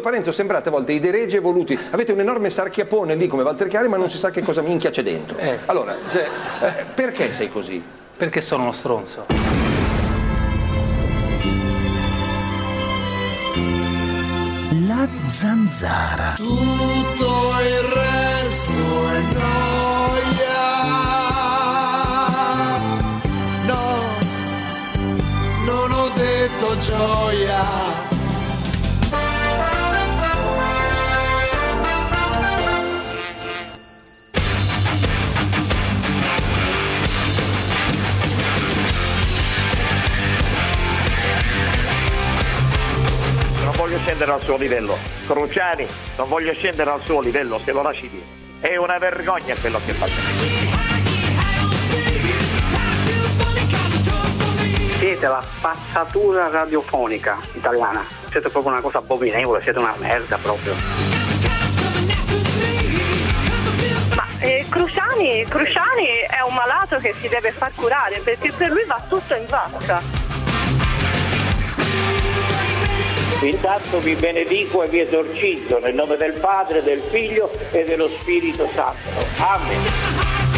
Parenzo sembrate a volte i deregi evoluti, avete un enorme sarchiapone lì come Walter Chiari, ma non si sa che cosa minchia c'è dentro. Allora, perché sei così? Perché sono uno stronzo. La zanzara. Tutto il resto è noia. No, non ho detto gioia. Non voglio scendere al suo livello. Cruciani, non voglio scendere al suo livello, se lo lasci dire. È una vergogna quello che faccio. Siete la spazzatura radiofonica italiana. Siete proprio una cosa abominevole, siete una merda proprio. Ma Cruciani è un malato che si deve far curare, perché per lui va tutto in vasca. Intanto vi benedico e vi esorcizzo nel nome del Padre, del Figlio e dello Spirito Santo. Amen.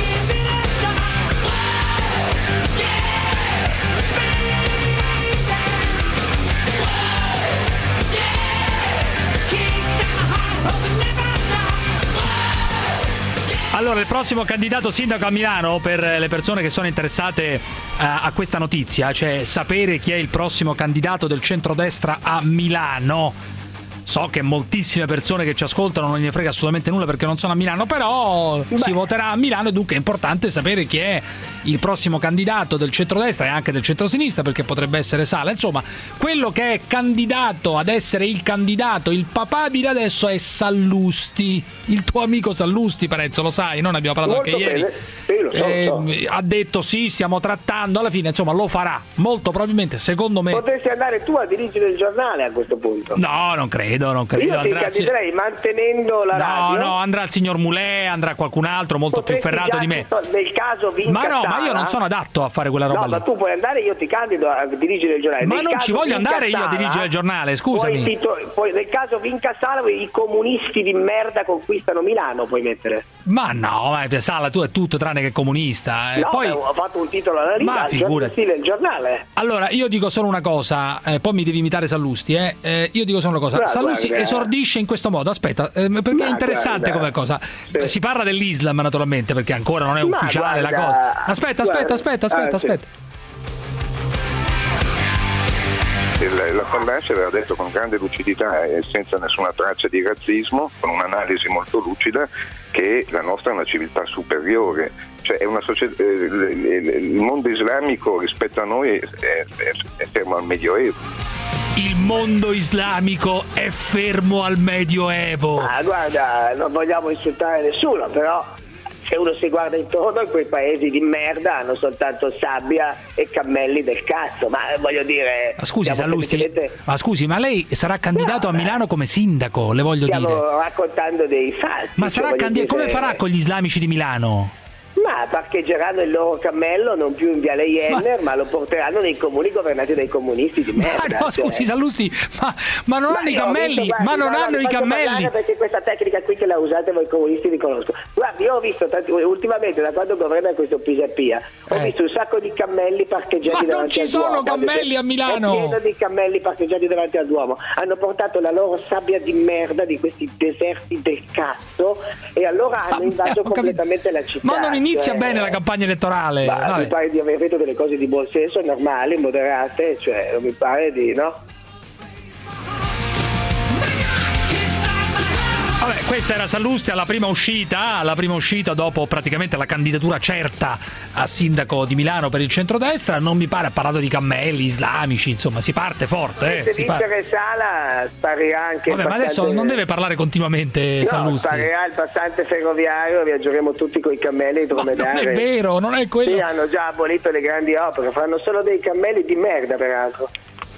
Allora, il prossimo candidato sindaco a Milano, per le persone che sono interessate a questa notizia, cioè sapere chi è il prossimo candidato del centrodestra a Milano. So che moltissime persone che ci ascoltano non ne frega assolutamente nulla perché non sono a Milano, però si voterà a Milano e dunque è importante sapere chi è il prossimo candidato del centrodestra e anche del centrosinistra, perché potrebbe essere Sala. Insomma, quello che è candidato ad essere il candidato, il papabile adesso è Sallusti, il tuo amico Sallusti, Parenzo, lo sai, non abbiamo parlato Molto anche bene. ieri. Sì, lo so. Ha detto sì, stiamo trattando, alla fine insomma lo farà, molto probabilmente, secondo me. Potresti andare tu a dirigere il giornale a questo punto. No, non credo. Io ti candiderei mantenendo la radio. No, andrà il signor Moulet, andrà qualcun altro molto più ferrato di me. Nel caso vinca ma io non sono adatto a fare quella roba lì. Ma tu puoi andare, io ti candido a dirigere il giornale. Ma non ci voglio andare io a dirigere il giornale, scusami. Poi nel caso vinca Sala, i comunisti di merda conquistano Milano, puoi mettere. Ma no, Sala, tu è tutto tranne che comunista. No, poi ho fatto un titolo alla riva, ma figurati. del giornale. Allora, io dico solo una cosa, poi mi devi imitare Sallusti, io dico solo una cosa. Sallusti esordisce in questo modo, aspetta, perché è interessante come cosa. Sì. Si parla dell'Islam naturalmente, perché ancora non è ufficiale la cosa. Aspetta. La Fallaci aveva detto con grande lucidità e senza nessuna traccia di razzismo, con un'analisi molto lucida, che la nostra è una civiltà superiore, cioè è una società, il mondo islamico rispetto a noi è fermo al Medioevo. Il mondo islamico è fermo al Medioevo. Guarda, non vogliamo insultare nessuno, però se uno si guarda intorno, in quei paesi di merda hanno soltanto sabbia e cammelli del cazzo, ma voglio dire... Ma scusi Sallusti, ma lei sarà candidato a Milano come sindaco, le voglio dire. Stiamo raccontando dei fatti. Ma sarà candidato, come farà con gli islamici di Milano? Ma parcheggeranno il loro cammello non più in Viale Jenner, ma lo porteranno nei comuni governati dai comunisti di merda. Ma no, scusi Sallusti, ma non hanno i cammelli, ma non hanno i cammelli. Perché questa tecnica qui che la usate voi comunisti vi conosco. Guardi, io ho visto ultimamente, da quando governa questo Pisapia, ho visto un sacco di cammelli parcheggiati davanti al Duomo. Ma non ci sono cammelli a Milano. È pieno di cammelli parcheggiati davanti al Duomo. Hanno portato la loro sabbia di merda di questi deserti del cazzo e allora hanno invaso completamente la città. Ma non inizia bene la campagna elettorale. Mi pare di aver detto delle cose di buon senso, normali, moderate, cioè non mi pare di no. Vabbè, questa era Sallusti alla prima uscita dopo praticamente la candidatura certa a sindaco di Milano per il centrodestra. Non mi pare, ha parlato di cammelli islamici, insomma si parte forte. Se vincere Sala sparirà anche vabbè, ma adesso non deve parlare continuamente Sallusti. Sparirà il passante ferroviario, viaggeremo tutti coi cammelli e dromedari. Non è vero, non è quello. Sì, hanno già abolito le grandi opere, faranno solo dei cammelli di merda peraltro.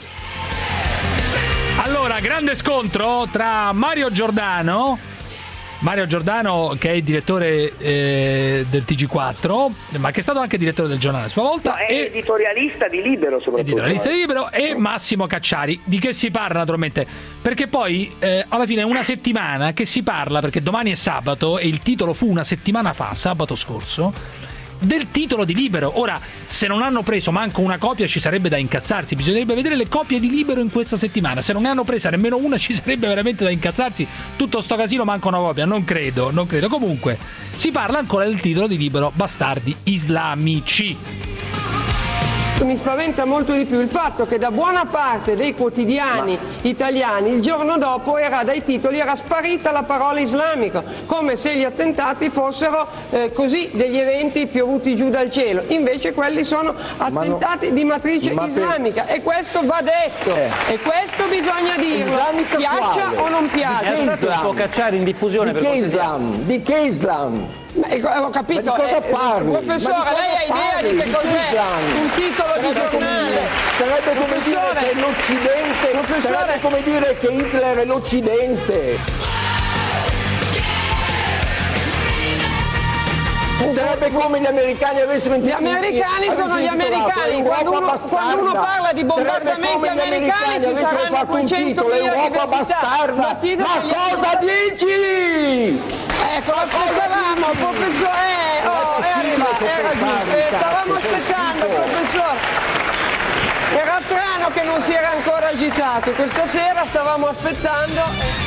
Allora, grande scontro tra Mario Giordano Mario Giordano, che è il direttore del TG4, ma che è stato anche direttore del giornale a sua volta. No, è editorialista di Libero, soprattutto. Editorialista di Libero, e Massimo Cacciari. Di che si parla naturalmente? Perché poi alla fine è una settimana che si parla, perché domani è sabato e il titolo fu una settimana fa, sabato scorso, del titolo di Libero. Ora, se non hanno preso manco una copia ci sarebbe da incazzarsi, bisognerebbe vedere le copie di Libero in questa settimana. Se non ne hanno presa nemmeno una ci sarebbe veramente da incazzarsi. Tutto sto casino, manca una copia, non credo. Comunque si parla ancora del titolo di Libero, bastardi islamici. Mi spaventa molto di più il fatto che da buona parte dei quotidiani italiani il giorno dopo dai titoli era sparita la parola islamico, come se gli attentati fossero così degli eventi piovuti giù dal cielo. Invece quelli sono attentati di matrice islamica e questo va detto e questo bisogna dirlo, piaccia o non piaccia. È stato un po' cacciare in diffusione per Islam? Di che Islam? Ho capito, ma di cosa parli? Professore, lei ha idea di che cos'è un titolo di giornale? Sarebbe come dire che l'Occidente, sarebbe come dire che Hitler è l'Occidente. Sarebbe come gli americani avessero Gli americani sono gli americani. Quando uno parla di bombardamenti americani ci saranno 200.000 diversità. Ma cosa dici? Ecco, aspettavamo, professore, era giusto, stavamo aspettando, professore. Era strano che non si era ancora agitato, questa sera stavamo aspettando.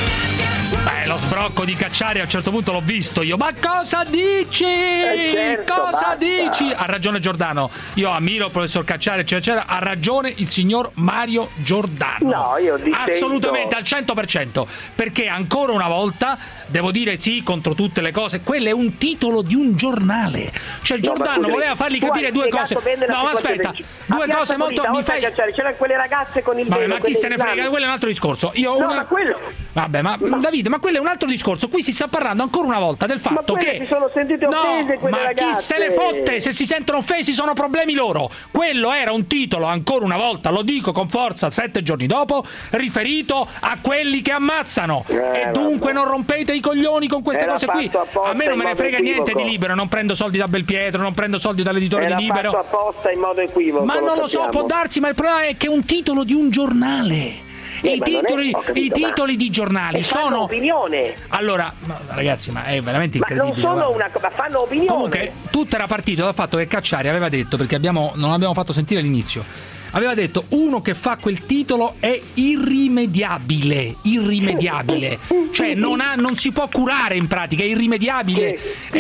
Lo sbrocco di Cacciari a un certo punto l'ho visto io. Ma cosa dici? Cosa dici? Ha ragione Giordano. Io ammiro il professor Cacciari, eccetera. Ha ragione il signor Mario Giordano. No, io dissento. Assolutamente al 100%. Perché ancora una volta devo dire sì contro tutte le cose. Quello è un titolo di un giornale. Cioè Giordano voleva fargli capire due cose. No, ma aspetta, due cose molto. Mi fai. C'erano quelle ragazze con il velo. Ma chi se ne frega? Quello è un altro discorso. Ma quello. Vabbè, ma Davide, ma quello è un altro discorso. Qui si sta parlando ancora una volta del fatto che si sono sentite offese quelle ragazze. Ma chi se ne fotte? Se si sentono offesi sono problemi loro. Quello era un titolo, ancora una volta, lo dico con forza 7 giorni dopo, riferito a quelli che ammazzano. E dunque non rompete i coglioni con queste cose qui. A me non me ne frega niente di Libero, non prendo soldi da Belpietro, non prendo soldi dall'editore di Libero. Era fatto apposta in modo equivoco. Ma non lo so, può darsi, ma il problema è che è un titolo di un giornale. I titoli di giornali sono opinione. Allora, ragazzi, ma è veramente incredibile. Ma non sono ma fanno opinione. Comunque, tutto era partito dal fatto che Cacciari aveva detto, perché non abbiamo fatto sentire l'inizio. Aveva detto: uno che fa quel titolo è irrimediabile. Cioè non si può curare, in pratica, è irrimediabile.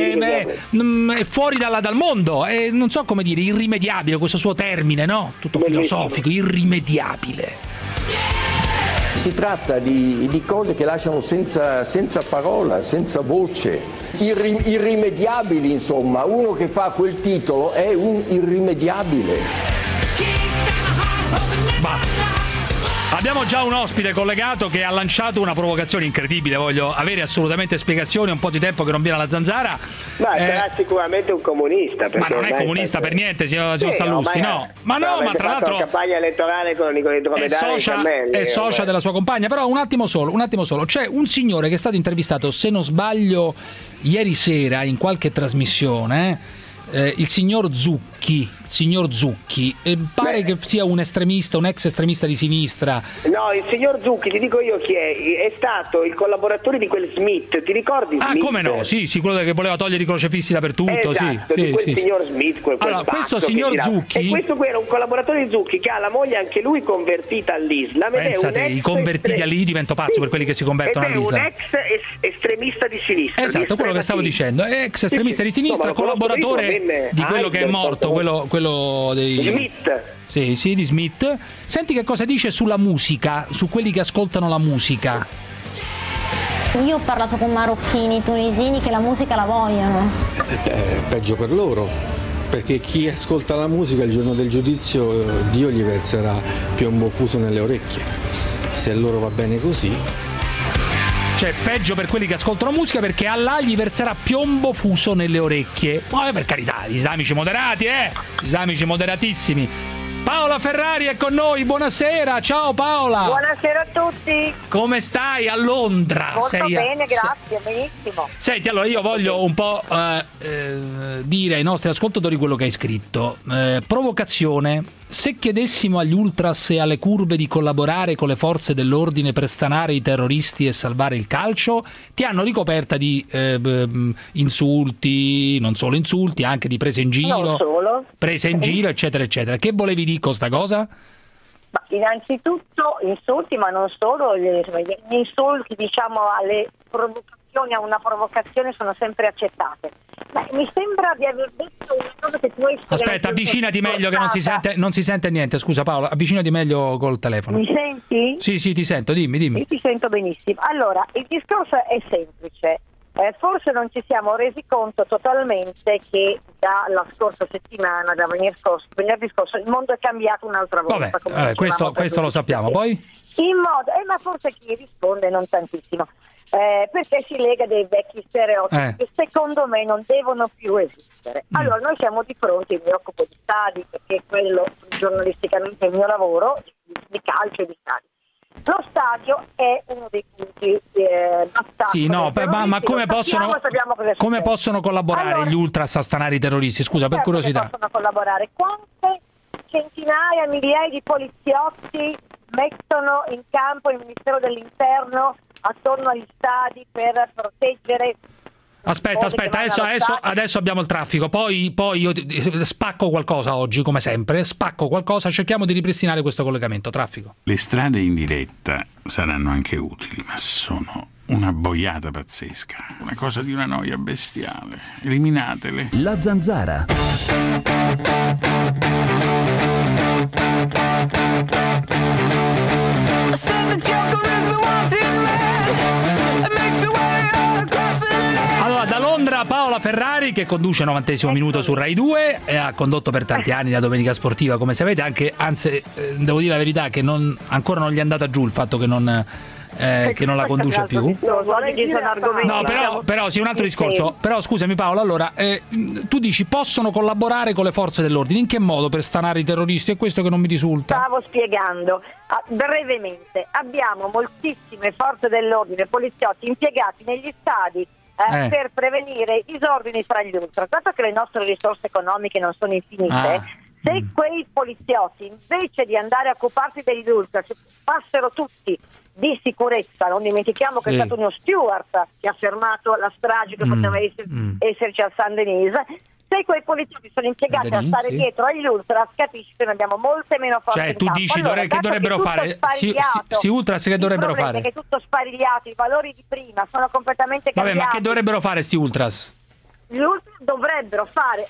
È fuori dal mondo. Non so come dire, irrimediabile, questo suo termine, no? Tutto filosofico, irrimediabile. Si tratta di cose che lasciano senza parola, senza voce, irrimediabili, insomma. Uno che fa quel titolo è un irrimediabile. Abbiamo già un ospite collegato che ha lanciato una provocazione incredibile. Voglio avere assolutamente spiegazioni. Un po' di tempo che non viene alla Zanzara. Ma sarà sicuramente un comunista. Ma non è comunista per niente, signor Sallusti, no. Ma tra l'altro la campagna elettorale con Nicolò Dromedari è socia della sua compagna. Però un attimo solo. C'è un signore che è stato intervistato, se non sbaglio, ieri sera in qualche trasmissione. Il signor Zucchi, pare che sia un estremista, un ex estremista di sinistra. No, il signor Zucchi, ti dico io chi è stato il collaboratore di quel Smith, ti ricordi Smith? Come no, sì, quello che voleva togliere i crocefissi dappertutto, esatto, di quel signor Smith, allora, questo signor Zucchi, e questo qui era un collaboratore di Zucchi che ha la moglie anche lui convertita all'Islam. Pensate, i convertiti all'Islam, divento pazzo per quelli che si convertono all'Islam. È un ex estremista di sinistra. Esatto, quello che stavo dicendo, ex estremista di sinistra, collaboratore di quello che è morto, quello dei Smith. Sì, di Smith. Senti che cosa dice sulla musica, su quelli che ascoltano la musica. Io ho parlato con marocchini, tunisini che la musica la vogliono. Peggio per loro, perché chi ascolta la musica il giorno del giudizio Dio gli verserà piombo fuso nelle orecchie. Se a loro va bene così. Cioè, peggio per quelli che ascoltano musica, perché Allah gli verserà piombo fuso nelle orecchie. Per carità, gli islamici moderati, islamici moderatissimi. Paola Ferrari è con noi, buonasera, ciao Paola. Buonasera a tutti. Come stai a Londra? Molto bene, grazie, benissimo. Senti, allora io voglio un po' dire ai nostri ascoltatori quello che hai scritto. Provocazione: se chiedessimo agli ultras e alle curve di collaborare con le forze dell'ordine per stanare i terroristi e salvare il calcio, ti hanno ricoperta di insulti, non solo insulti, anche di prese in giro, eccetera eccetera. Che volevi dire con sta cosa? Ma innanzitutto insulti, ma non solo, gli insulti, diciamo, alle provocazioni, a una provocazione sono sempre accettate. Ma mi sembra di aver detto una cosa che tu hai spiegato. Aspetta, avvicinati meglio che non si sente niente. Scusa Paola, avvicinati meglio col telefono. Mi senti? Sì, ti sento, dimmi. Io ti sento benissimo. Allora, il discorso è semplice. Forse non ci siamo resi conto totalmente che dalla scorsa settimana, da venerdì scorso, il mondo è cambiato un'altra volta. Vabbè, questo lo sappiamo. Poi? In modo, ma forse chi risponde non tantissimo, perché si lega dei vecchi stereotipi che secondo me non devono più esistere. Allora, noi siamo di fronte, mi occupo di stadi, perché quello giornalisticamente è il mio lavoro, di calcio e di stadi. Lo stadio è uno dei punti sì, no, ma come possono collaborare gli ultras a stanare i terroristi? Scusa, per curiosità. Possono collaborare. Quante centinaia, migliaia di poliziotti mettono in campo il Ministero dell'Interno attorno agli stadi per proteggere? Aspetta, adesso abbiamo il traffico, poi io spacco qualcosa oggi, come sempre, cerchiamo di ripristinare questo collegamento, traffico. Le strade in diretta saranno anche utili, ma sono una boiata pazzesca, una cosa di una noia bestiale. Eliminatele. La Zanzara. Allora, da Londra Paola Ferrari, che conduce 90° minuto su Rai 2 e ha condotto per tanti anni la Domenica Sportiva, come sapete, anzi devo dire la verità che ancora non gli è andata giù il fatto che non la conduce più. No, però sì, un altro discorso. Però scusami Paola, allora tu dici possono collaborare con le forze dell'ordine, in che modo per stanare i terroristi? È questo che non mi risulta. Stavo spiegando brevemente. Abbiamo moltissime forze dell'ordine, poliziotti impiegati negli stadi per prevenire i disordini tra gli ultras. Dato che le nostre risorse economiche non sono infinite, se quei poliziotti, invece di andare a occuparsi degli ultras, fossero tutti di sicurezza, non dimentichiamo che è stato uno steward che ha fermato la strage che poteva esserci al San Denis. Se quei poliziotti sono impiegati a stare dietro agli ultras, capisci che noi abbiamo molte meno forze. Cioè tu dici che dovrebbero fare sti ultras, che dovrebbero fare? Che è tutto sparigliato, i valori di prima sono completamente cambiati. Vabbè, ma che dovrebbero fare sti ultras? Gli ultras dovrebbero fare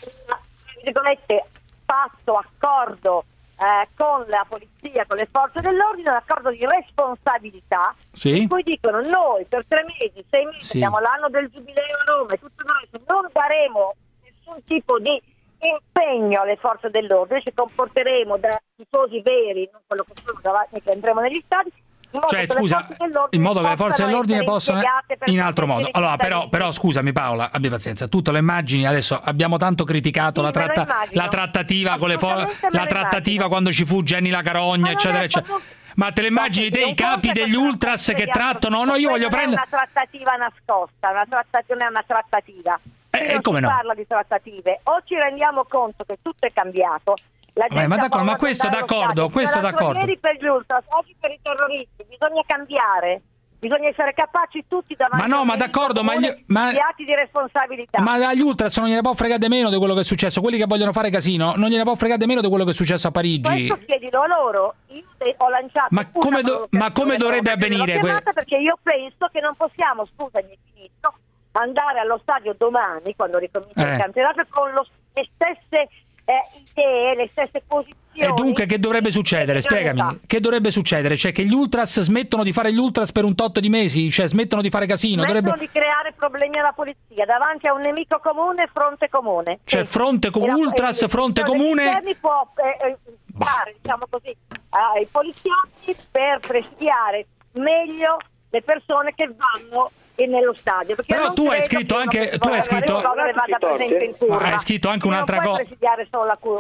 accordo con la polizia, con le forze dell'ordine, un accordo di responsabilità, in cui dicono: noi per 3 mesi, 6 mesi, abbiamo l'anno del giubileo a Roma e tutto il resto, non daremo nessun tipo di impegno alle forze dell'ordine, ci comporteremo da tifosi veri, non quello che sono davanti, che andremo negli stadi, in modo che le forze dell'ordine possano in altro modo. Allora, però scusami Paola, abbi pazienza, tu te lo immagini, adesso abbiamo tanto criticato la trattativa con la trattativa quando ci fu Jenny La Carogna, eccetera eccetera. Ma te le immagini te i capi degli ultras che trattano? No, io voglio prendere una trattativa nascosta, una trattativa. Come no? Parla di trattative, o ci rendiamo conto che tutto è cambiato. Ma questo d'accordo. Ieri per gli ultras, oggi per i terroristi, bisogna cambiare. Bisogna essere capaci tutti davanti agli atti di responsabilità. Ma agli ultras non gliene può fregare di meno di quello che è successo. Quelli che vogliono fare casino non gliene può fregare di meno di quello che è successo a Parigi. Questo chiedilo a loro. Io ho lanciato ma come dovrebbe avvenire? Perché io penso che non possiamo, scusami, finito, andare allo stadio domani, quando ricomincia il campionato, con le stesse idee, le stesse posizioni. E dunque che dovrebbe succedere? Spiegami. Che dovrebbe succedere? Cioè che gli ultras smettono di fare gli ultras per un tot di mesi? Cioè smettono di fare casino? Smettono di creare problemi alla polizia davanti a un nemico comune, fronte comune. Cioè fronte ultras, fronte comune. Può fare, diciamo così, ai poliziotti per presidiare meglio le persone che vanno nello stadio. Però tu hai scritto anche un'altra cosa. Presidiare solo la curva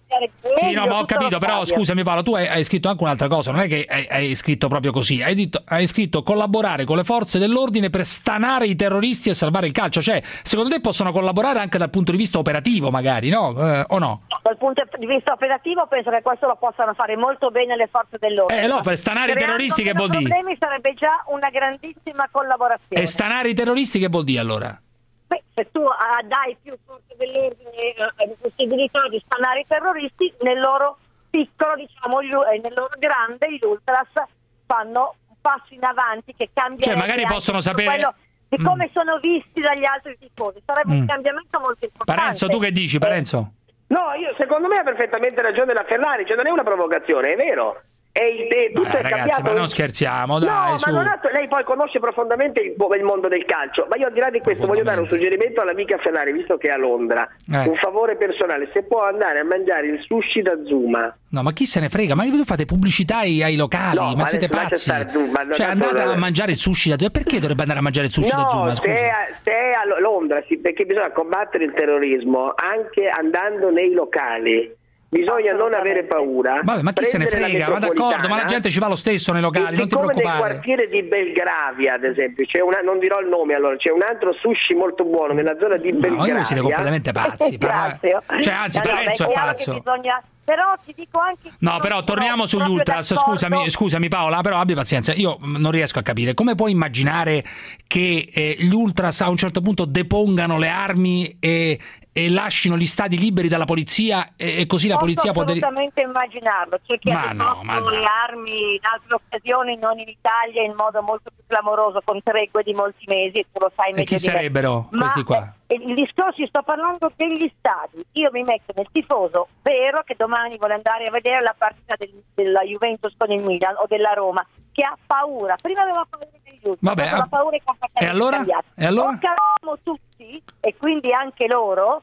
Sì, no, ma ho capito, però scusami Paolo, tu hai scritto anche un'altra cosa, non è che hai scritto proprio così, hai scritto collaborare con le forze dell'ordine per stanare i terroristi e salvare il calcio, cioè secondo te possono collaborare anche dal punto di vista operativo magari, no? O no? Dal punto di vista operativo penso che questo lo possano fare molto bene le forze dell'ordine. No, per stanare i terroristi che vuol dire? Problemi sarebbe già una grandissima collaborazione. E stanare i terroristi che vuol dire allora? Beh, se tu dai più forze dell'ordine la possibilità di stanare i terroristi, nel loro piccolo, diciamo, nel loro grande, gli ultras fanno un passo in avanti che cambia. Cioè magari possono sapere quello di come sono visti dagli altri tifosi. Sarebbe un cambiamento molto importante. Parenzo, tu che dici, Parenzo? No, secondo me ha perfettamente ragione la Ferrari, cioè non è una provocazione, è vero. Tutto è ragazzi, cambiato. ma non scherziamo, dai, no, su. Ma non lei poi conosce profondamente il mondo del calcio, ma io al di là di questo voglio dare un suggerimento all'amica Ferrari, visto che è a Londra, un favore personale, se può andare a mangiare il sushi da Zuma. No, ma chi se ne frega, ma voi fate pubblicità ai locali, no, ma siete pazzi? Cioè andate a mangiare il sushi da Zuma, perché dovrebbe andare a mangiare il sushi da Zuma? Se è a Londra, perché bisogna combattere il terrorismo anche andando nei locali. Bisogna non avere paura. Vabbè, ma chi se ne frega? Ma d'accordo, ma la gente ci va lo stesso nei locali, non ti preoccupare. Come nel quartiere di Belgravia, ad esempio, c'è non dirò il nome allora, c'è un altro sushi molto buono nella zona di Belgravia. Ma voi siete completamente pazzi. Cioè, anzi, Parenzo è pazzo. Però ti dico anche. No, però torniamo sugli ultras. Scusami Paola, però abbi pazienza. Io non riesco a capire come puoi immaginare che gli ultras a un certo punto depongano le armi e lasciano gli stadi liberi dalla polizia e così la polizia può assolutamente immaginarlo. C'è chi ha deposto le armi in altre occasioni, non in Italia, in modo molto più clamoroso, con tregue di molti mesi, tu lo sai meglio. E chi sarebbero questi qua? Il discorso, sto parlando degli stadi. Io mi metto nel tifoso vero che domani vuole andare a vedere la partita della Juventus con il Milan o della Roma, che ha paura. Prima aveva paura degli ultimi, aveva paura e allora? O caliamo tutti, e quindi anche loro,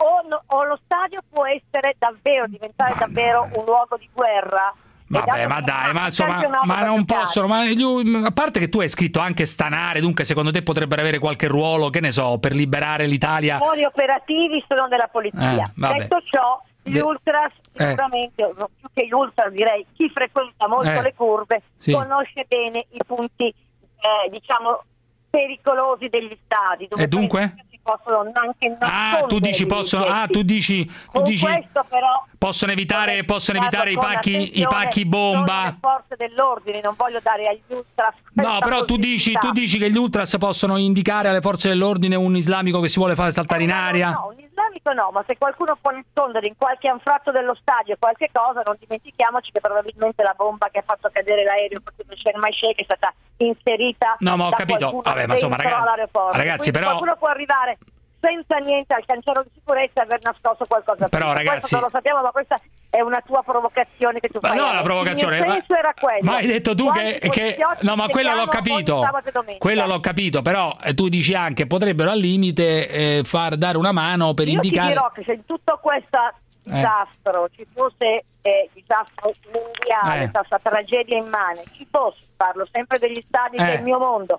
o lo stadio può essere davvero, diventare davvero un luogo di guerra. Vabbè, ma dai, ma insomma, ma non possono. Ma a parte che tu hai scritto anche stanare, dunque secondo te potrebbero avere qualche ruolo, che ne so, per liberare l'Italia? I ruoli operativi sono della polizia. Detto ciò, gli ultras sicuramente, più che gli ultras direi chi frequenta molto le curve, conosce bene i punti diciamo pericolosi degli stadi. E dunque? Possono anche tu dici possono. Tu dici questo però possono evitare i pacchi bomba. Le forze dell'ordine, non voglio dare agli ultras. No, però tu dici che gli ultras possono indicare alle forze dell'ordine un islamico che si vuole fare saltare in aria? No, un islamico no, ma se qualcuno può nascondere in qualche anfratto dello stadio qualche cosa, non dimentichiamoci che probabilmente la bomba che ha fatto cadere l'aereo per Sharm el Sheikh è stata inserita. No, ma ho capito. Vabbè, ma insomma, ragazzi, però qualcuno può arrivare senza niente al cancello di sicurezza e aver nascosto qualcosa. Però ragazzi, questo non lo sappiamo, ma questa è una tua provocazione che tu fai. No, la provocazione. Il senso era quello. Ma hai detto tu che no, ma quello l'ho capito. Quello l'ho capito, però tu dici anche potrebbero al limite far dare una mano per indicare. Io ti dirò che se in tutto questo disastro ci fosse disastro mondiale, questa tragedia immane, ci fosse, parlo sempre degli stadi del mio mondo,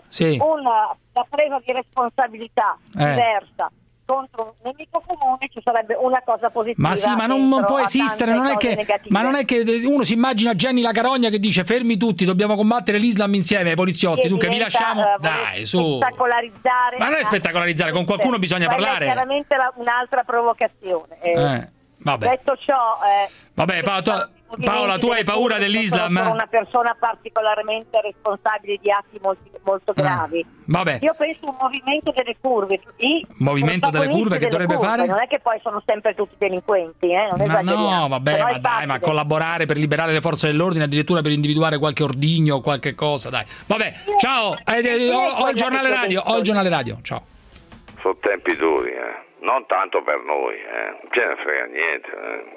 la presa di responsabilità diversa contro un nemico comune, ci sarebbe una cosa positiva. Ma sì, ma non può esistere, non è che uno si immagina Jenny la Carogna che dice fermi tutti, dobbiamo combattere l'Islam insieme ai poliziotti, dunque vi lasciamo, dai, su. Spettacolarizzare. Ma non è spettacolarizzare, con qualcuno bisogna parlare. È chiaramente un'altra provocazione. Vabbè. Detto ciò, vabbè, Paola, tu hai paura dell'Islam? Sono una persona particolarmente responsabile di atti molto gravi. Vabbè. Io penso un movimento delle curve. Movimento delle curve che dovrebbe fare? Non è che poi sono sempre tutti delinquenti, non esageriamo. No, vabbè, ma dai, ma collaborare per liberare le forze dell'ordine, addirittura per individuare qualche ordigno o qualche cosa, dai. Vabbè, ciao, ho il giornale radio, ciao. Sono tempi duri, non tanto per noi, non ce ne frega niente,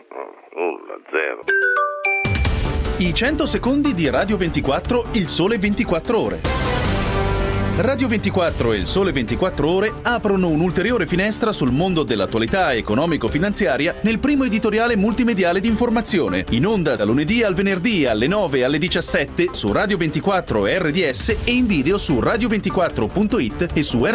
nulla, zero. I 100 secondi di Radio 24, il sole 24 ore. Radio 24 e il Sole 24 Ore aprono un'ulteriore finestra sul mondo dell'attualità economico-finanziaria nel primo editoriale multimediale di informazione, in onda da lunedì al venerdì alle 9 e alle 17 su Radio 24 e RDS e in video su radio24.it e su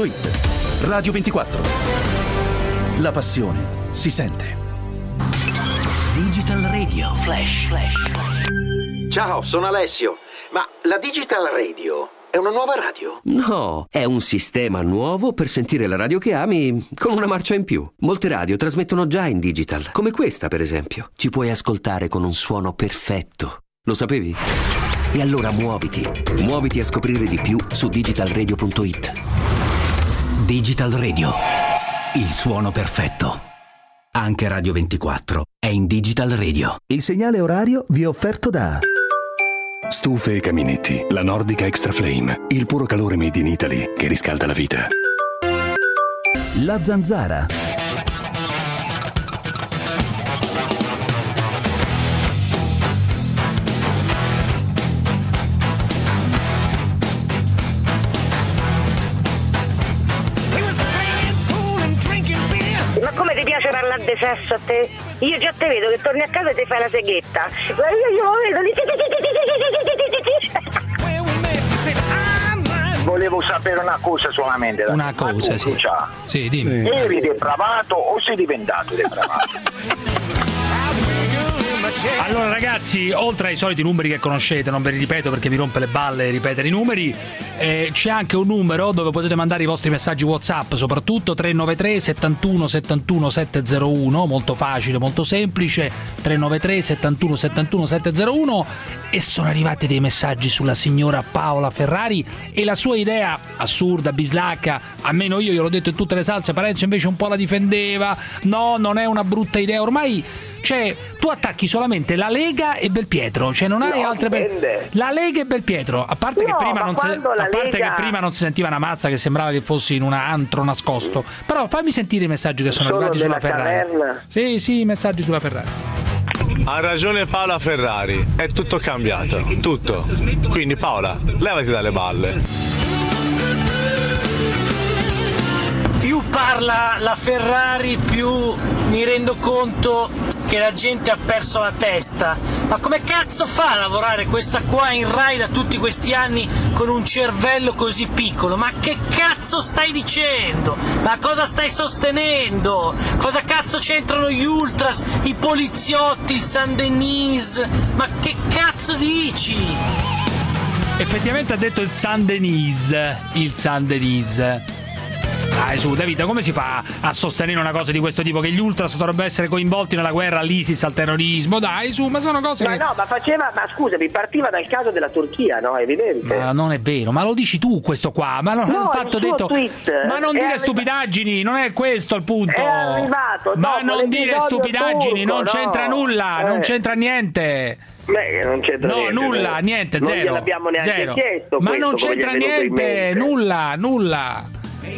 rds.it. Radio 24. La passione si sente. Digital Radio Flash. Ciao, sono Alessio. Ma la Digital Radio è una nuova radio? No, è un sistema nuovo per sentire la radio che ami con una marcia in più. Molte radio trasmettono già in digital, come questa per esempio. Ci puoi ascoltare con un suono perfetto. Lo sapevi? E allora muoviti a scoprire di più su digitalradio.it. Digital Radio, il suono perfetto. Anche Radio 24 è in Digital Radio. Il segnale orario vi è offerto da Stufe e caminetti, la Nordica Extra Flame, il puro calore made in Italy che riscalda la vita. La Zanzara. Ma come ti piace parlare di sesso a te? Io già te vedo che torni a casa e ti fai la seghetta. Io lo vedo lì. Volevo sapere una cosa solamente. Una cosa, sì. Sì, dimmi. Eri depravato o sei diventato depravato? Allora ragazzi, oltre ai soliti numeri che conoscete, non ve li ripeto perché mi rompe le balle ripetere i numeri, c'è anche un numero dove potete mandare i vostri messaggi WhatsApp, soprattutto 393 71 71 701, molto facile, molto semplice, 393 71 71 701, e sono arrivati dei messaggi sulla signora Paola Ferrari e la sua idea assurda, bislacca, almeno io gliel'ho detto in tutte le salse, Parenzo invece un po' la difendeva, no, non è una brutta idea, ormai, cioè, tu attacchi solamente la Lega e Belpietro, cioè non hai altre la Lega e Belpietro, a parte che prima non si sentiva una mazza, che sembrava che fossi in un antro nascosto, però fammi sentire i messaggi che sono arrivati sulla Ferrari. Caverna. Sì, i messaggi sulla Ferrari. Ha ragione Paola Ferrari, è tutto cambiato, tutto. Quindi Paola, levati dalle balle. Più parla la Ferrari, più mi rendo conto che la gente ha perso la testa. Ma come cazzo fa a lavorare questa qua in Rai da tutti questi anni con un cervello così piccolo? Ma che cazzo stai dicendo? Ma cosa stai sostenendo? Cosa cazzo c'entrano gli ultras, i poliziotti, il Saint-Denis? Ma che cazzo dici? Effettivamente ha detto il Saint-Denis. Dai su Davide, come si fa a sostenere una cosa di questo tipo, che gli ultras dovrebbero essere coinvolti nella guerra all'ISIS, al terrorismo? Dai su, ma sono cose ma scusami, partiva dal caso della Turchia, no? È evidente. Ma non è vero, ma lo dici tu questo qua, ma non no, il fatto detto tweet, ma non dire stupidaggini, non è questo il punto. È arrivato, ma non dire stupidaggini, turco, non c'entra nulla, non c'entra niente. Beh, non c'entra niente. Nulla, niente, zero. Non gliel'abbiamo neanche chiesto. Ma non c'entra niente, nulla.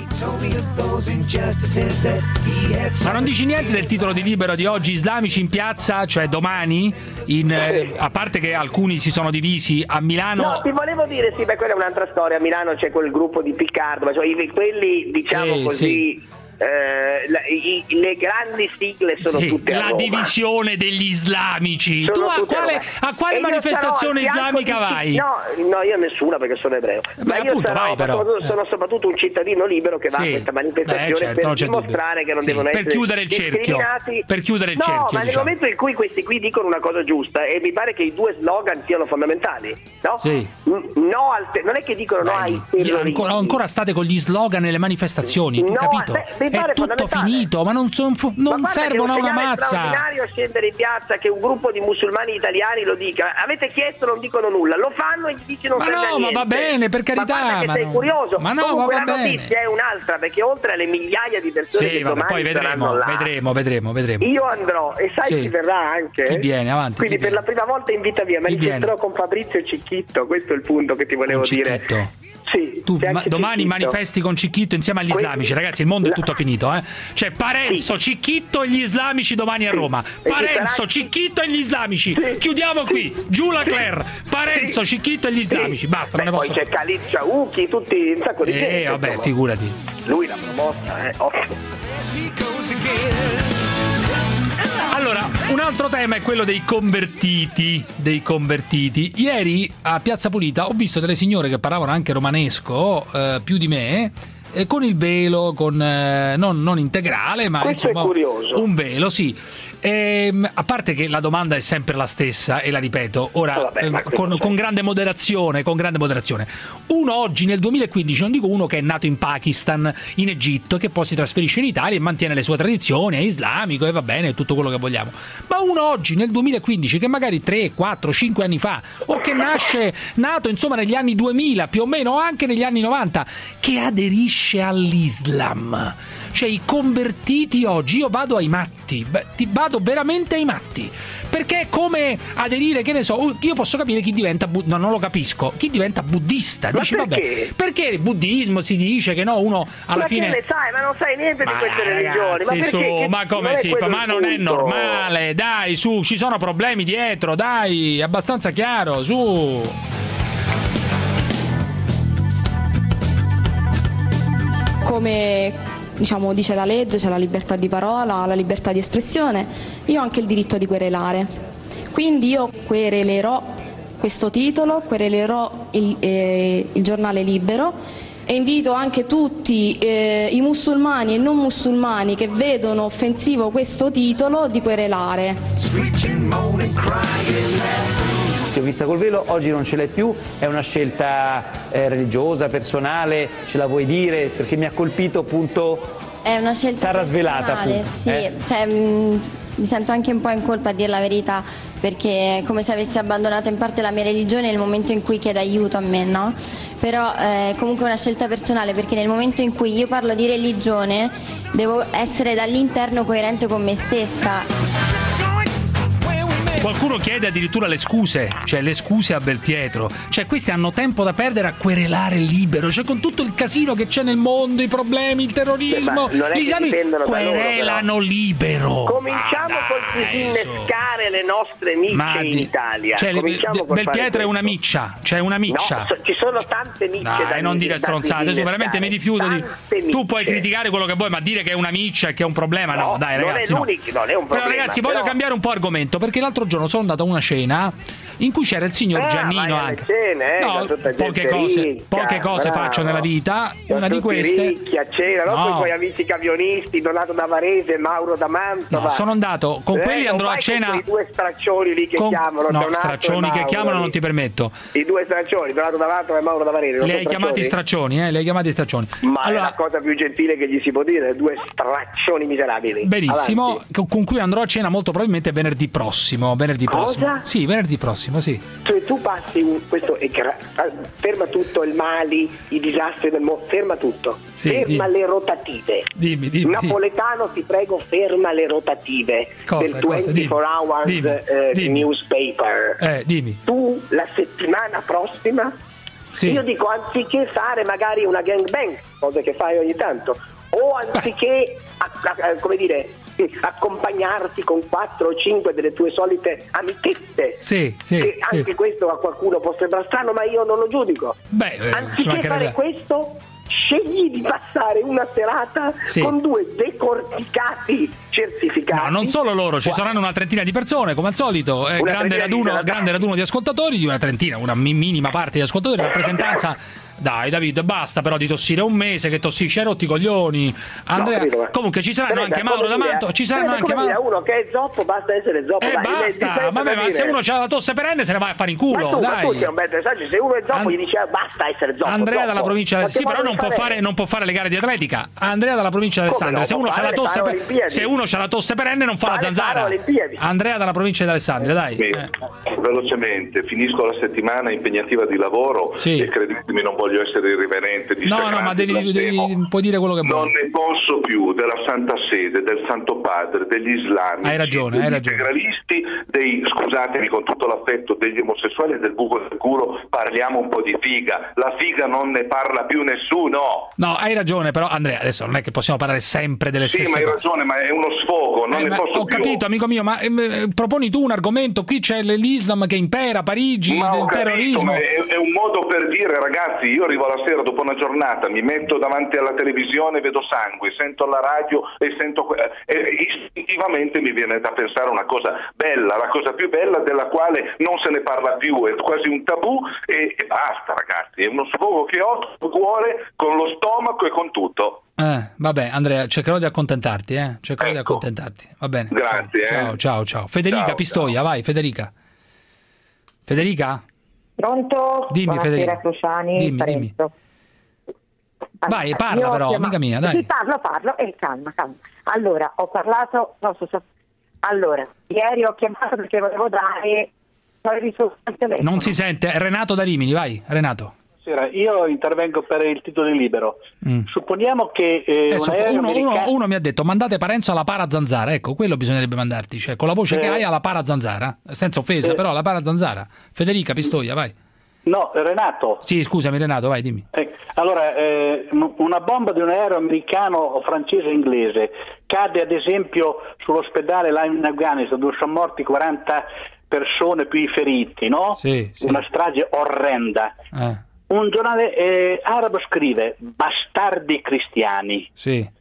Ma non dici niente del titolo di Libero di oggi, islamici in piazza, cioè domani, a parte che alcuni si sono divisi a Milano. No, ti volevo dire, sì, beh, quella è un'altra storia. A Milano c'è quel gruppo di Piccardo, ma cioè, quelli, diciamo così. Sì. Le grandi sigle sono tutte la divisione degli islamici. Tu a quale manifestazione islamica vai? No, io a nessuna perché sono ebreo. Ma io sono soprattutto un cittadino libero che va a questa manifestazione per dimostrare che non devono essere discriminati. Per chiudere il cerchio. No, ma nel momento in cui questi qui dicono una cosa giusta, e mi pare che i due slogan siano fondamentali, no? Sì. Non è che dicono no ai terroristi. Ancora state con gli slogan nelle manifestazioni, tu capito? È tutto finito, ma non servono a una mazza. È straordinario scendere in piazza che un gruppo di musulmani italiani lo dica. Avete chiesto, non dicono nulla, lo fanno e gli dici non frega niente. Ma va bene, per carità. Ma sei curioso. Ma no, comunque va la bene. notizia è un'altra, perché oltre alle migliaia di persone che domani poi vedremo. Io andrò e sai chi verrà anche? Chi viene avanti? Quindi per la prima volta in vita mia manifesterò con Fabrizio Cicchitto, questo è il punto che ti volevo dire. Sì, tu domani manifesti con Cicchitto insieme agli islamici, ragazzi, il mondo è tutto finito, Cioè Parenzo, Cicchitto e gli islamici domani a Roma. Parenzo, Cicchitto e gli islamici. Chiudiamo qui. Giù la Claire. Parenzo, Cicchitto e gli islamici. Basta, non ne posso. Poi c'è Khalid Shawki, tutti un sacco di gente. Vabbè, figurati. Lui l'ha promossa, Allora, un altro tema è quello dei convertiti. Ieri a Piazza Pulita ho visto delle signore che parlavano anche romanesco, più di me, con il velo, con non integrale, ma questo insomma è curioso. un velo, sì. A parte che la domanda è sempre la stessa e la ripeto ora, con grande moderazione, uno oggi nel 2015, non dico uno che è nato in Pakistan, in Egitto, che poi si trasferisce in Italia e mantiene le sue tradizioni, è islamico e va bene, tutto quello che vogliamo, ma uno oggi nel 2015 che magari 3, 4, 5 anni fa, o che nato insomma negli anni 2000 più o meno, o anche negli anni 90, che aderisce all'Islam, cioè i convertiti oggi, io vado ai matti, vado veramente ai matti, perché è come aderire, che ne so, io posso capire chi diventa non lo capisco, chi diventa buddista, dici vabbè, perché il buddismo si dice che no, uno alla fine che ne sai, ma non sai niente di queste religioni, ma perché? Ma come si fa? Ma non è normale, dai, su, ci sono problemi dietro, dai, è abbastanza chiaro, su. Come diciamo dice la legge, c'è la libertà di parola, la libertà di espressione, io ho anche il diritto di querelare, quindi io querelerò questo titolo, querelerò il giornale Libero e invito anche tutti i musulmani e non musulmani che vedono offensivo questo titolo di querelare. Ti ho vista col velo, oggi non ce l'hai più, è una scelta religiosa, personale, ce la vuoi dire? Perché mi ha colpito appunto. È una scelta sarà svelata appunto. Sì, cioè, mi sento anche un po' in colpa a dir la verità, perché è come se avessi abbandonato in parte la mia religione nel momento in cui chiede aiuto a me, no? Però è comunque una scelta personale, perché nel momento in cui io parlo di religione devo essere dall'interno coerente con me stessa. Qualcuno chiede addirittura le scuse, cioè le scuse a Belpietro, cioè questi hanno tempo da perdere a querelare Libero, cioè con tutto il casino che c'è nel mondo, i problemi, il terrorismo, gli esami, querelano Libero. Cominciamo col disinnescare le nostre micce in Italia. Cioè, Belpietro è una miccia, cioè una miccia. No, ci sono tante micce da non dire stronzate, adesso veramente mi rifiuto di. Tu puoi criticare quello che vuoi, ma dire che è una miccia e che è un problema, no, dai ragazzi. Non è un problema. Però ragazzi, voglio cambiare un po' argomento, perché l'altro giorno sono andato a una cena in cui c'era il signor Giannino anche. Cene, no, poche cose faccio nella vita, una di queste ricchi a cena, no? Con i tuoi amici camionisti, Donato da Varese, Mauro da Mantova. No, sono andato con quelli, andrò a cena con i due straccioni lì che chiamano. No, straccioni che chiamano non ti permetto. I due straccioni, Donato da Mantova e Mauro da Varese. Li hai chiamati straccioni, li hai chiamati straccioni. Ma allora, è la cosa più gentile che gli si può dire, due straccioni miserabili. Benissimo, con cui andrò a cena molto probabilmente venerdì prossimo. Cosa? Sì, venerdì prossimo, sì. Cioè tu passi questo ferma tutto, il Mali, i disastri del mondo, ferma tutto. Sì, ferma le rotative. Dimmi. Napoletano, ti prego, ferma le rotative del 24 Hours newspaper. Dimmi. Tu la settimana prossima, io dico, anziché fare magari una gangbang, cosa che fai ogni tanto, o anziché come dire, accompagnarti con 4 o 5 delle tue solite amichette, che anche questo a qualcuno può sembrare strano, ma io non lo giudico. Anziché fare questo, scegli di passare una serata con 2 decorticati certificati. No, non solo loro, ci saranno una trentina di persone come al solito, grande raduno di ascoltatori, di una trentina, una minima parte di ascoltatori, rappresentanza. Dai David, basta però di tossire un mese, che tossisce, hai rotti i coglioni. Andrea, comunque ci saranno anche Mauro D'Amanto, ci saranno anche Mauro. Uno che è zoppo, basta essere zoppo. Basta, vabbè, ma se uno c'ha la tosse perenne se ne va a fare in culo, dai. Ma tu sei un bel messaggio, se uno è zoppo gli dice basta essere zoppo. Andrea dalla provincia però non può fare le gare di atletica. Andrea dalla provincia di Alessandria, se uno c'ha la tosse perenne non fa la zanzara. Andrea dalla provincia di Alessandria, dai. Velocemente, finisco la settimana impegnativa di lavoro e credetemi, non voglio essere irriverente, ma puoi dire quello che vuoi. Non ne posso più della Santa Sede, del Santo Padre, degli islamici, hai ragione. integralisti, scusatemi con tutto l'affetto, degli omosessuali e del buco del culo. Parliamo un po' di figa, la figa non ne parla più nessuno. No, hai ragione, però Andrea, adesso non è che possiamo parlare sempre delle stesse cose. Sì, ma hai ragione, ma è uno sfogo, non ne posso più. Ho capito, amico mio, ma proponi tu un argomento, qui c'è l'Islam che impera, Parigi, il terrorismo. Ma è un modo per dire, ragazzi, io arrivo la sera dopo una giornata, mi metto davanti alla televisione, vedo sangue, sento la radio e istintivamente mi viene da pensare una cosa bella, la cosa più bella della quale non se ne parla più, è quasi un tabù e basta ragazzi, è uno sfogo che ho sul cuore, con lo stomaco e con tutto. Vabbè Andrea, cercherò di accontentarti, cercherò di accontentarti, va bene. Grazie. Ciao. Federica Ciao, Pistoia, ciao. Vai Federica. Pronto? Dimmi Federica. Cruciani, Dimmi. Vai, parla però, amica mia, dai. Sì, parlo, calma. Allora, ho parlato, allora, ieri ho chiamato perché volevo dare Non si sente, Renato da Rimini, vai, Renato. Io intervengo per il titolo di Libero. Supponiamo che uno mi ha detto mandate Parenzo alla para Zanzara, ecco, quello bisognerebbe mandarti, cioè con la voce che hai alla para Zanzara, senza offesa, però alla para Zanzara. Federica Pistoia, vai. No, Renato. Sì, scusami Renato, vai, dimmi. Allora, una bomba di un aereo americano o francese o inglese cade ad esempio sull'ospedale là in Afghanistan, dove sono morti 40 persone più i feriti, no? Sì. Una strage orrenda. Un giornale arabo scrive bastardi cristiani. Sì.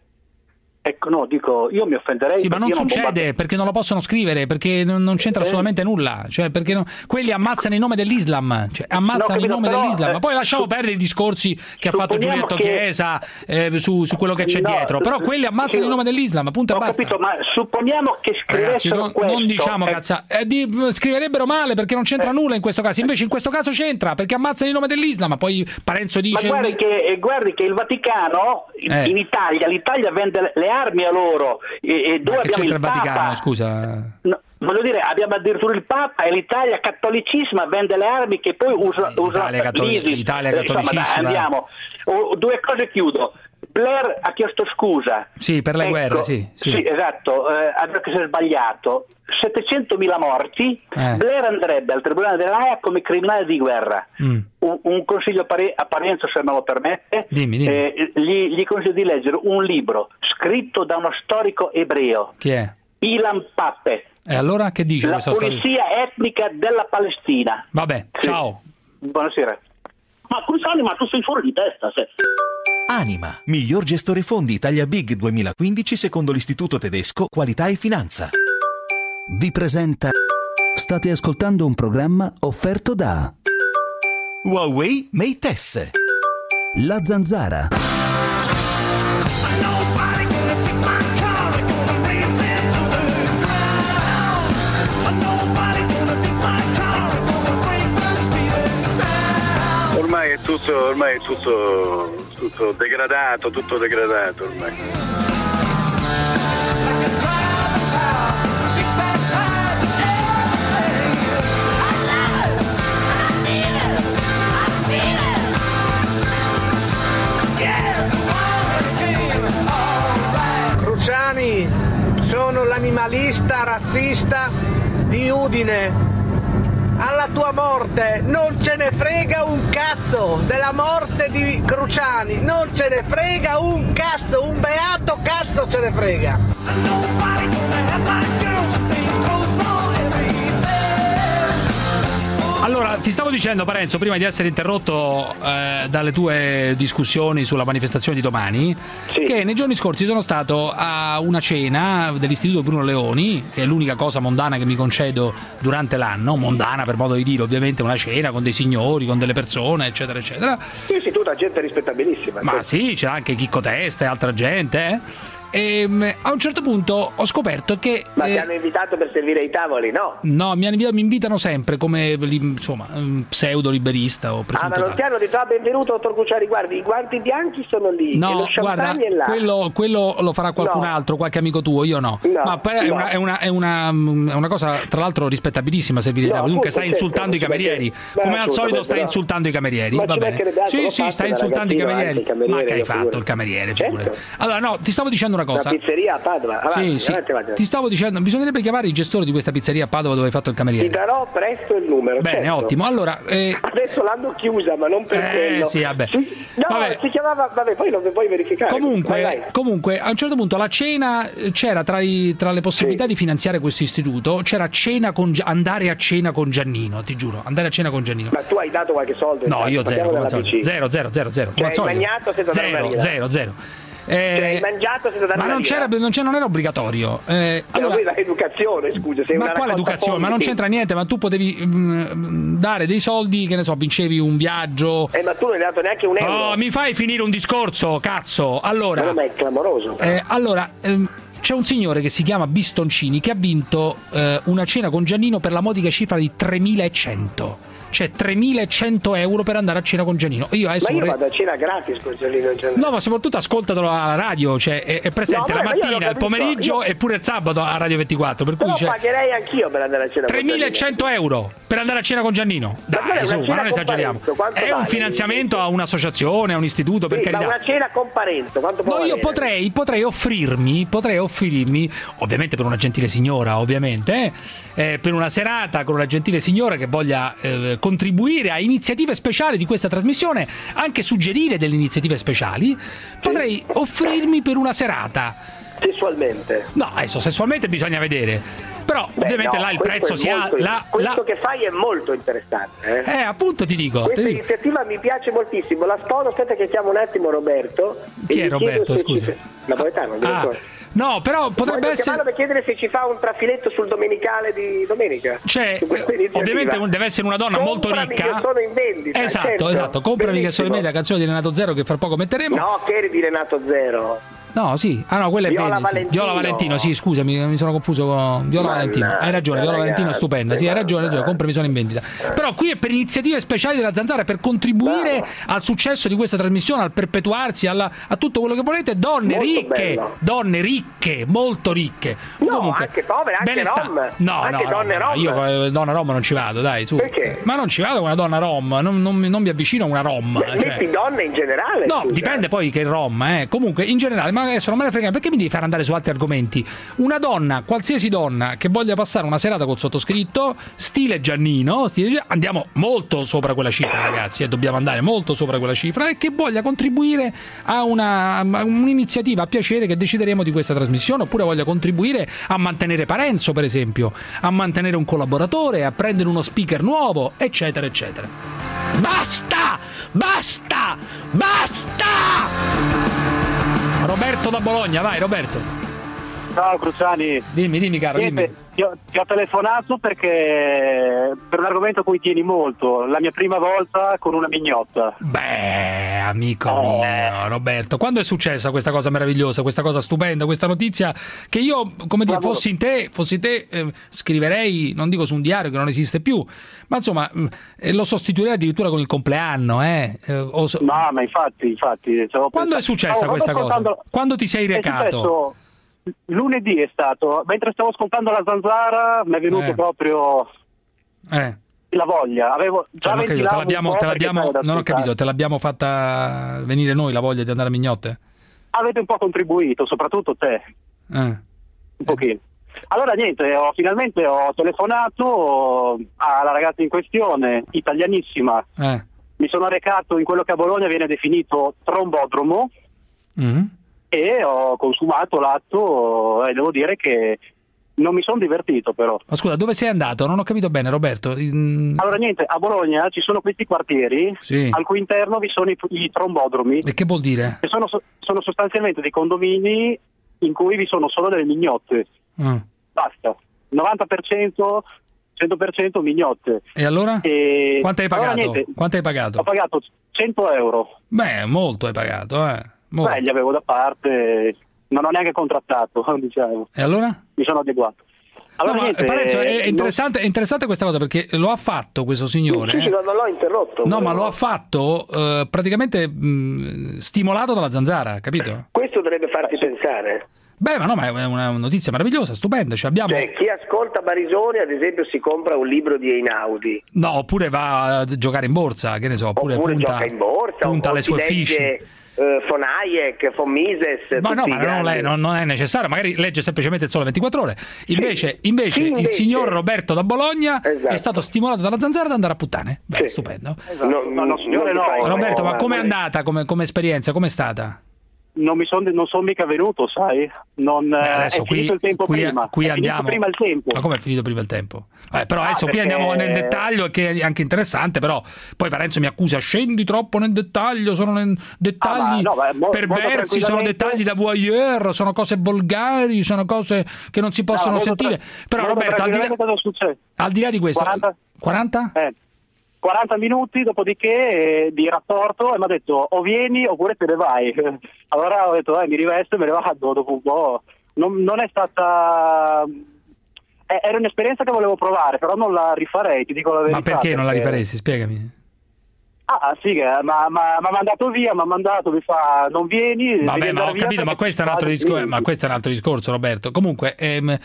Ecco, no, dico, io mi offenderei. Sì, ma non succede, perché non lo possono scrivere, perché non c'entra assolutamente nulla. Cioè, perché quelli ammazzano in nome dell'Islam, cioè ammazzano in nome dell'Islam. Ma poi lasciamo perdere i discorsi che ha fatto Giulietto Chiesa su quello che c'è dietro. Però quelli ammazzano in nome dell'Islam, punto e basta. Ho capito, ma supponiamo che scrivessero Ragazzi, questo. non diciamo scriverebbero male perché non c'entra nulla in questo caso. Invece in questo caso c'entra, perché ammazzano in nome dell'Islam. Poi Parenzo dice... Ma guardi che il Vaticano in Italia, l'Italia vende le armi a loro e dove abbiamo il Vaticano, Papa, scusa. No, voglio dire, abbiamo addirittura il Papa e l'Italia cattolicissima vende le armi che poi usa l'ISIS. L'Italia cattolicissima. Insomma, andiamo. Due cose chiudo. Blair ha chiesto scusa. Sì, per le guerre, sì. Sì, esatto, che si è sbagliato. 700.000 morti, Blair andrebbe al Tribunale dell'Aia come criminale di guerra. Un consiglio a Parenzo, se me lo permette. Dimmi. Gli consiglio di leggere un libro scritto da uno storico ebreo. Chi è? Ilan Pappe. E allora che dice La pulizia etnica della Palestina. Vabbè, ciao. Buonasera. Ma Cruciani, ma tu sei fuori di testa, Anima, miglior gestore fondi Italia Big 2015 secondo l'Istituto Tedesco Qualità e Finanza. Vi presenta. State ascoltando un programma offerto da Huawei Mate S. La Zanzara. Ormai è tutto degradato, ormai. Cruciani, sono l'animalista razzista di Udine. Alla tua morte non ce ne frega un cazzo della morte di Cruciani, non ce ne frega un cazzo, un beato cazzo ce ne frega. Allora, ti stavo dicendo, Parenzo, prima di essere interrotto dalle tue discussioni sulla manifestazione di domani, che nei giorni scorsi sono stato a una cena dell'Istituto Bruno Leoni, che è l'unica cosa mondana che mi concedo durante l'anno, mondana per modo di dire, ovviamente una cena con dei signori, con delle persone, eccetera, eccetera. Sì, tutta gente rispettabilissima. Ma sì, c'era anche Chicco Testa e altra gente, E a un certo punto ho scoperto che... Ma ti hanno invitato per servire ai tavoli, no? No, mi invitano sempre come insomma pseudo liberista o presunto. Ma non ti hanno detto benvenuto dottor Cruciani, guardi, i guanti bianchi sono lì, no, e lo champagne è là. Quello lo farà qualcun altro, qualche amico tuo, io no. Ma è una cosa tra l'altro rispettabilissima servire ai tavoli. Comunque stai insultando i camerieri. Come al solito stai insultando i camerieri. Va bene. Sì, stai insultando i camerieri. Ma che hai fatto il cameriere? Allora no, ti stavo dicendo una una cosa. Una pizzeria a Padova. Avanti, avanti. Ti stavo dicendo, bisognerebbe chiamare il gestore di questa pizzeria a Padova dove hai fatto il cameriere. Ti darò presto il numero. Bene, certo. Ottimo. Allora, adesso l'hanno chiusa, ma non per quello. Sì, vabbè. Si chiamava, poi lo puoi verificare. Comunque, a un certo punto la cena c'era tra le possibilità di finanziare questo istituto, c'era andare a cena con Giannino, ti giuro, andare a cena con Giannino. Ma tu hai dato qualche soldo? No, io zero. Zero. Cioè, hai mangiato senza dare una lira? Zero. Hai mangiato senza dare una lira? Non era obbligatorio. Allora, educazione, scusa. Ma quale educazione? Ma non c'entra niente, ma tu potevi dare dei soldi, che ne so, vincevi un viaggio. Ma tu non hai dato neanche un euro. Oh, mi fai finire un discorso, cazzo. Allora. Ma è clamoroso. C'è un signore che si chiama Bistoncini che ha vinto una cena con Giannino per la modica cifra di 3.100. Cioè 3.100 euro per andare a cena con Giannino. Io vado a cena gratis con Giannino. No, ma soprattutto ascoltatelo alla radio, cioè è presente la mattina, il pomeriggio e pure il sabato a Radio 24. Per cui pagherei anch'io per andare a cena con Giannino. 3.100 euro per andare a cena con Giannino. Dai, su, ma non esageriamo. È un finanziamento a un'associazione, a un istituto, per carità. Ma una cena con Parenzo, quanto può valere? Io potrei offrirmi, ovviamente per una gentile signora, ovviamente, per una serata con una gentile signora che voglia contribuire a iniziative speciali di questa trasmissione, anche suggerire delle iniziative speciali, potrei offrirmi per una serata. Sessualmente? No, adesso sessualmente bisogna vedere. Però ovviamente là il prezzo si ha. Questo che fai è molto interessante. Appunto ti dico. Questa iniziativa mi piace moltissimo. La sposo, aspetta che chiamo un attimo Roberto. Chi è Roberto? Scusa. Napoletano, no, però potrebbe essere. Per chiedere se ci fa un trafiletto sul domenicale di domenica. Cioè, ovviamente deve essere una donna molto ricca. Che sono in vendita. Esatto. Comprami che sono in vendita, canzone di Renato Zero che fra poco metteremo. No, che eri di Renato Zero. No, sì. Ah no, quella è Viola Valentino. Viola Valentino, sì, scusami, mi sono confuso con Viola Valentino. Hai ragione, Viola Valentino è stupenda. Sì, hai ragione, comprami, sono in vendita. Però qui è per iniziative speciali della Zanzara, per contribuire al successo di questa trasmissione, al perpetuarsi, a tutto quello che volete. Donne ricche, molto ricche. No, comunque, anche povere, anche rom. No, donne rom. Io donna rom non ci vado, dai, su. Perché? Ma non ci vado con una donna rom, non mi avvicino a una rom. Metti donne in generale? No, scusa. Dipende poi che rom, comunque in generale, ma adesso non me ne frega, perché mi devi far andare su altri argomenti? Una donna, qualsiasi donna che voglia passare una serata col sottoscritto, stile Giannino, andiamo molto sopra quella cifra, ragazzi, dobbiamo andare molto sopra quella cifra, e che voglia contribuire a un'iniziativa a piacere che decideremo di questa trasmissione, oppure voglia contribuire a mantenere Parenzo, per esempio, a mantenere un collaboratore, a prendere uno speaker nuovo, eccetera, eccetera. Basta! Roberto da Bologna, vai Roberto. Ciao Cruciani. Dimmi caro, dimmi. Ti ho telefonato perché per un argomento a cui tieni molto, la mia prima volta con una mignotta. Beh, amico mio, Roberto, quando è successa questa cosa meravigliosa, questa cosa stupenda, questa notizia che io, come dire, fossi te, scriverei, non dico su un diario che non esiste più, ma insomma lo sostituirei addirittura con il compleanno, No, ma infatti. Quando è successa questa cosa? Quando ti sei recato? Lunedì è stato, mentre stavo ascoltando la Zanzara, mi è venuto proprio la voglia. Avevo già non ho capito, te l'abbiamo fatta venire noi la voglia di andare a mignotte? Avete un po' contribuito, soprattutto te. Un pochino. Allora niente, finalmente ho telefonato alla ragazza in questione, italianissima. Mi sono recato in quello che a Bologna viene definito trombodromo. E ho consumato l'atto e devo dire che non mi sono divertito però. Ma scusa, dove sei andato? Non ho capito bene, Roberto. Allora niente, a Bologna ci sono questi quartieri al cui interno vi sono i trombodromi. E che vuol dire? Che sono sostanzialmente dei condomini in cui vi sono solo delle mignotte. Basta. 90%, 100% mignotte. E allora? Quanto hai pagato? Allora, Quanto hai pagato? Ho pagato 100 euro. Beh, molto hai pagato, Beh, li avevo da parte, non ho neanche contrattato, diciamo. E allora? Mi sono adeguato. Allora, no, Parenzo, è interessante questa cosa, perché lo ha fatto questo signore. Sì, non l'ho interrotto. No, ma lo ha fatto praticamente stimolato dalla Zanzara, capito? Questo dovrebbe farti pensare. Beh, ma no, ma è una notizia meravigliosa, stupenda. Cioè, chi ascolta Barisoni, ad esempio, si compra un libro di Einaudi. No, oppure va a giocare in borsa, che ne so, oppure punta, gioca in borsa, punta alle sue fiche. von Hayek, von Mises. Ma no, ma non è necessario, magari legge semplicemente il Sole 24 Ore. Invece il signor Roberto da Bologna è stato stimolato dalla Zanzara ad andare a puttane. Beh, stupendo. No, signore, no. Roberto, ma com'è andata come esperienza? Com'è stata? Non sono mica venuto, sai? Adesso è finito il tempo prima. Qui è andiamo. Finito prima il tempo. Ma come è finito prima il tempo? Però adesso qui andiamo nel dettaglio, che è anche interessante, però poi Parenzo mi accusa: scendi troppo nel dettaglio, sono dettagli perversi, sono dettagli da voyeur, sono cose volgari, sono cose che non si possono sentire. Però Roberto, al di là di questo, 40? 40 minuti, dopodiché di rapporto, e mi ha detto o vieni oppure te ne vai. Allora ho detto mi rivesto e me ne vado dopo un po'. Non è stata... Era un'esperienza che volevo provare, però non la rifarei, ti dico la verità. Ma perché non la rifaresti? Spiegami. Sì, mi ha mandato via, mi fa non vieni. Vabbè, ma ho capito, ma questo è un altro discorso, Roberto. Comunque,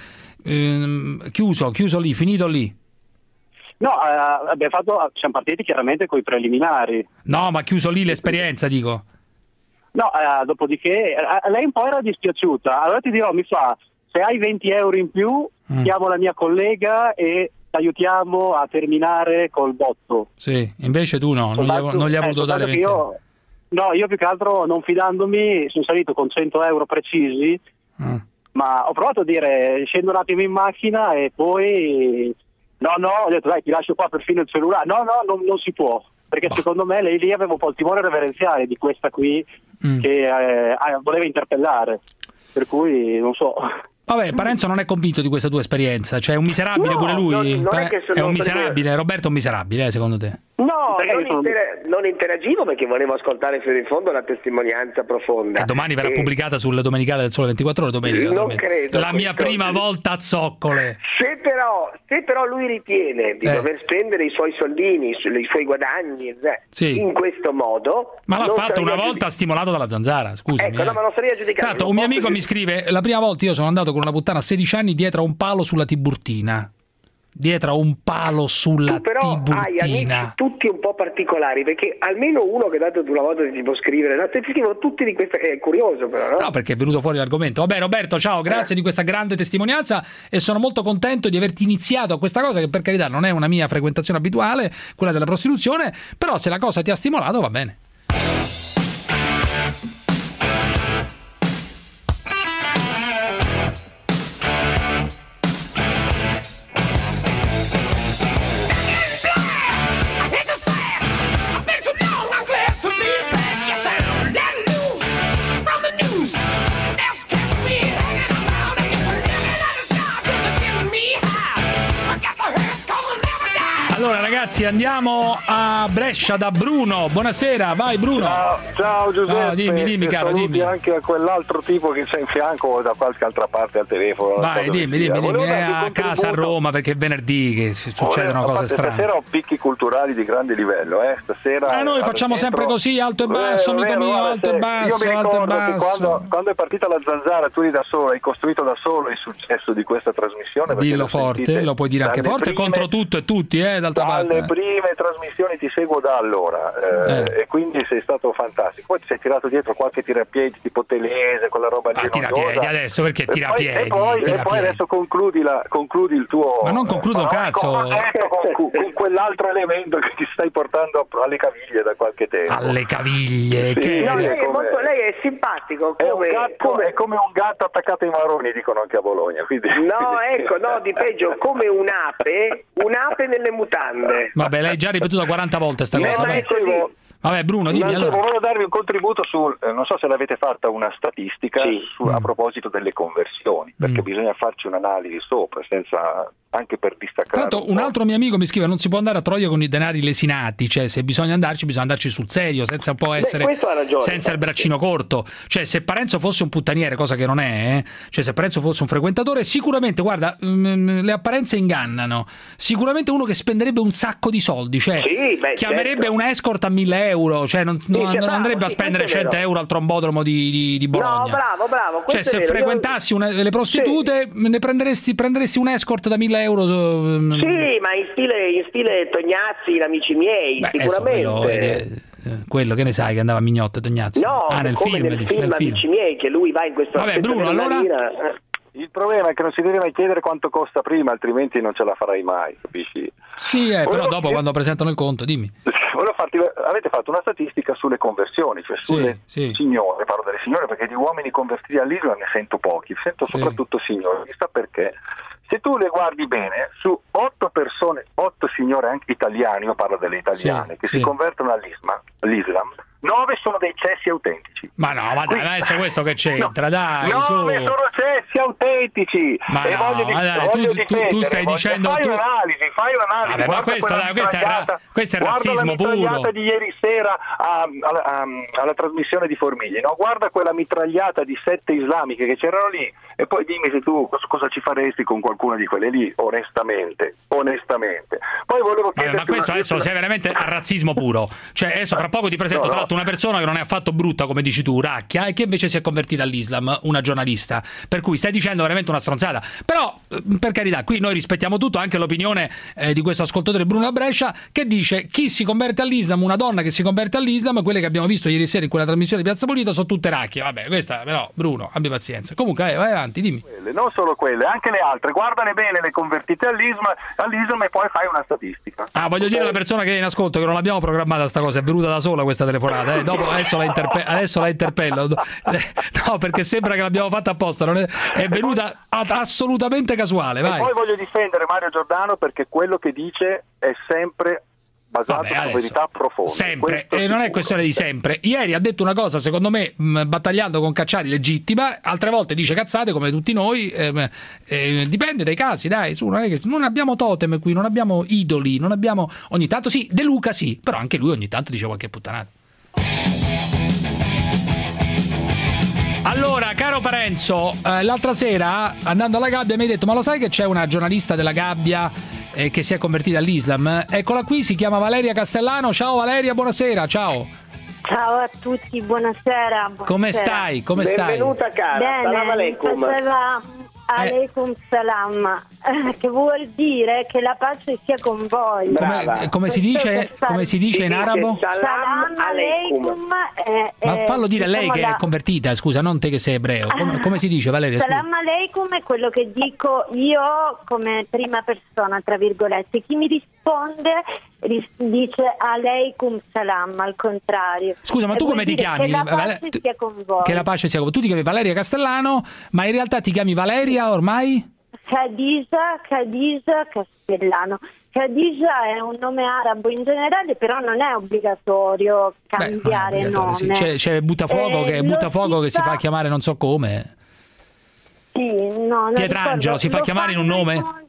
chiuso lì, finito lì. No, siamo partiti chiaramente con i preliminari. No, ma chiuso lì l'esperienza, dico. No, dopodiché lei un po' era dispiaciuta. Allora ti dirò, mi fa, se hai 20 euro in più, chiamo la mia collega e ti aiutiamo a terminare col botto. Sì, invece tu no, non gli ha voluto dare 20 euro. Io più che altro, non fidandomi, sono salito con 100 euro precisi, ma ho provato a dire, scendo un attimo in macchina e poi... No, ho detto dai, ti lascio qua perfino il cellulare. No, non si può, perché secondo me lei aveva un po' il timore reverenziale di questa qui che voleva interpellare, per cui non so. Vabbè, Parenzo non è convinto di questa tua esperienza, cioè è un miserabile pure lui? È un miserabile, Roberto è un miserabile, secondo te? No, non interagivo perché volevo ascoltare fino in fondo la testimonianza profonda. Che domani verrà pubblicata sul Domenicale del Sole 24 Ore, domenica. Non credo. La mia prima volta a zoccole. Se però lui ritiene di dover spendere i suoi soldini, i suoi guadagni in questo modo... Ma l'ha fatto una volta stimolato dalla Zanzara, scusami. Ecco, no, ma non sarei a giudicare. Tanto un mio amico mi scrive, la prima volta io sono andato con una puttana a 16 anni dietro a un palo sulla Tiburtina. Dietro a un palo sulla Tiburtina. Però hai amici tutti un po' particolari, perché almeno uno che dato una volta ti può scrivere, tutti di questa, è curioso però, no? No, perché è venuto fuori l'argomento. Vabbè Roberto, ciao, grazie di questa grande testimonianza e sono molto contento di averti iniziato a questa cosa, che per carità non è una mia frequentazione abituale, quella della prostituzione, però se la cosa ti ha stimolato va bene. Allora ragazzi, andiamo a Brescia da Bruno. Buonasera, vai Bruno. Ciao Giuseppe. Dimmi caro, dimmi. Anche a quell'altro tipo che c'è in fianco o da qualche altra parte al telefono. Vai, dimmi. È a casa a Roma perché è venerdì che succedono cose strane. Stasera ho picchi culturali di grande livello, Stasera. Noi facciamo sempre così, alto e basso, amico mio, alto e basso, io mi alto e basso. Quando è partita la Zanzara, tu eri da solo, hai costruito da solo il successo di questa trasmissione. Dillo forte, lo puoi dire anche forte, contro tutto e tutti, d'altra parte. Dalle prime trasmissioni ti seguo da allora e quindi sei stato fantastico. Poi ti sei tirato dietro qualche tirapiedi tipo Telese, quella roba lì. Tirapiedi adesso, perché tirapiedi? E poi adesso concludi il tuo... Ma non concludo un cazzo. Con quell'alro elemento che ti stai portando alle caviglie da qualche tempo. Alle caviglie? Sì, no, lei è simpatico. È come un gatto attaccato ai marroni, dicono anche a Bologna. Quindi... di peggio, come un'ape nelle mutande. Vabbè, l'hai già ripetuta 40 volte sta cosa. Vabbè Bruno, dimmi allora. Volevo darvi un contributo sul, non so se l'avete fatta una statistica a proposito delle conversioni, perché bisogna farci un'analisi sopra, senza, anche per distaccare. Tra l'altro un altro mio amico mi scrive: non si può andare a Troia con i denari lesinati, cioè se bisogna andarci sul serio, senza può essere senza il braccino corto. Cioè se Parenzo fosse un puttaniere, cosa che non è, cioè se Parenzo fosse un frequentatore, sicuramente, le apparenze ingannano, sicuramente uno che spenderebbe un sacco di soldi, cioè chiamerebbe un escort a 1.000 euro, cioè non andrebbe a spendere 100 euro al trombodromo di Bologna. No, bravo. Cioè se frequentassi le prostitute ne prenderesti un escort da 1.000 euro. Sì, ma in stile Tognazzi, amici miei, sicuramente. quello che ne sai che andava a Mignotte Tognazzi? No, nel come film, nel film Amici miei, che lui va in questo. Vabbè, Bruno, allora il problema è che non si deve mai chiedere quanto costa prima, altrimenti non ce la farai mai, capisci? Sì, però dopo quando presentano il conto, dimmi. Avete fatto una statistica sulle conversioni, cioè sulle signore, parlo delle signore perché di uomini convertiti all'Islam ne sento pochi, sento soprattutto signore, chissà perché. Se tu le guardi bene, su 8 persone, 8 signore anche italiani, io parlo delle italiane, che si convertono all'Islam, 9 sono dei cessi autentici. Ma no, ma dai, adesso questo che c'entra, dai, 9 sono cessi autentici. Ma e tu stai dicendo... Fai un'analisi. Vabbè, ma questo è razzismo puro. Guarda la mitragliata di ieri sera alla trasmissione di Formigli, no? Guarda quella mitragliata di 7 islamiche che c'erano lì e poi dimmi se tu cosa ci faresti con qualcuna di quelle lì, onestamente. Poi volevo chiederti... ma questo adesso sei veramente a razzismo puro. Cioè adesso fra poco ti presento tra l'altro una persona che non è affatto brutta, come dici tu, Racchia, e che invece si è convertita all'Islam, una giornalista, per cui stai dicendo veramente una stronzata. Però per carità, qui noi rispettiamo tutto, anche l'opinione di questo ascoltatore Bruno da Brescia, che dice chi si converte all'Islam, una donna che si converte all'Islam, quelle che abbiamo visto ieri sera in quella trasmissione di Piazza Pulita, sono tutte Racchie. Vabbè, questa però Bruno, abbi pazienza. Comunque vai avanti, dimmi. Non solo quelle, anche le altre, guardane bene le convertite all'Islam e poi fai una statistica. Voglio dire alla persona che è in ascolto che non l'abbiamo programmata sta cosa, è venuta da sola questa telefonata, dopo adesso la interpello. No, perché sembra che l'abbiamo fatta apposta, non è venuta assolutamente casuale. Vai. E poi voglio difendere Mario Giordano perché quello che dice è sempre basato su verità profonde. Sempre, e non è questione di sempre. Ieri ha detto una cosa, secondo me, battagliando con Cacciari, legittima, altre volte dice cazzate come tutti noi, dipende dai casi, dai, non è che non abbiamo totem qui, non abbiamo idoli, non abbiamo, ogni tanto sì, De Luca sì, però anche lui ogni tanto dice qualche puttanata. Allora, caro Parenzo, l'altra sera andando alla Gabbia mi hai detto: ma lo sai che c'è una giornalista della Gabbia che si è convertita all'Islam? Eccola qui, si chiama Valeria Castellano. Ciao Valeria, buonasera, ciao. Ciao a tutti, buonasera. Come stai? Benvenuta cara. Bene, Salam aleikum. Aleikum salam, che vuol dire che la pace sia con voi. Come si dice in arabo? Salam aleikum. Ma fallo dire lei che è convertita, scusa, non te che sei ebreo. Come si dice, Valeria? Salam aleikum è quello che dico io come prima persona, tra virgolette. Chi mi risponde dice aleikum salam, al contrario. Scusa, ma tu come ti chiami? Che la pace sia con voi. Che la pace sia con voi. Tu ti chiami Valeria Castellano, ma in realtà ti chiami Valeria ormai? Khadija Castellano. Khadija è un nome arabo in generale, però non è obbligatorio cambiare nome. Sì. C'è Buttafuoco che si fa chiamare non so come. Sì, no, Pietrangelo si fa chiamare in un nome?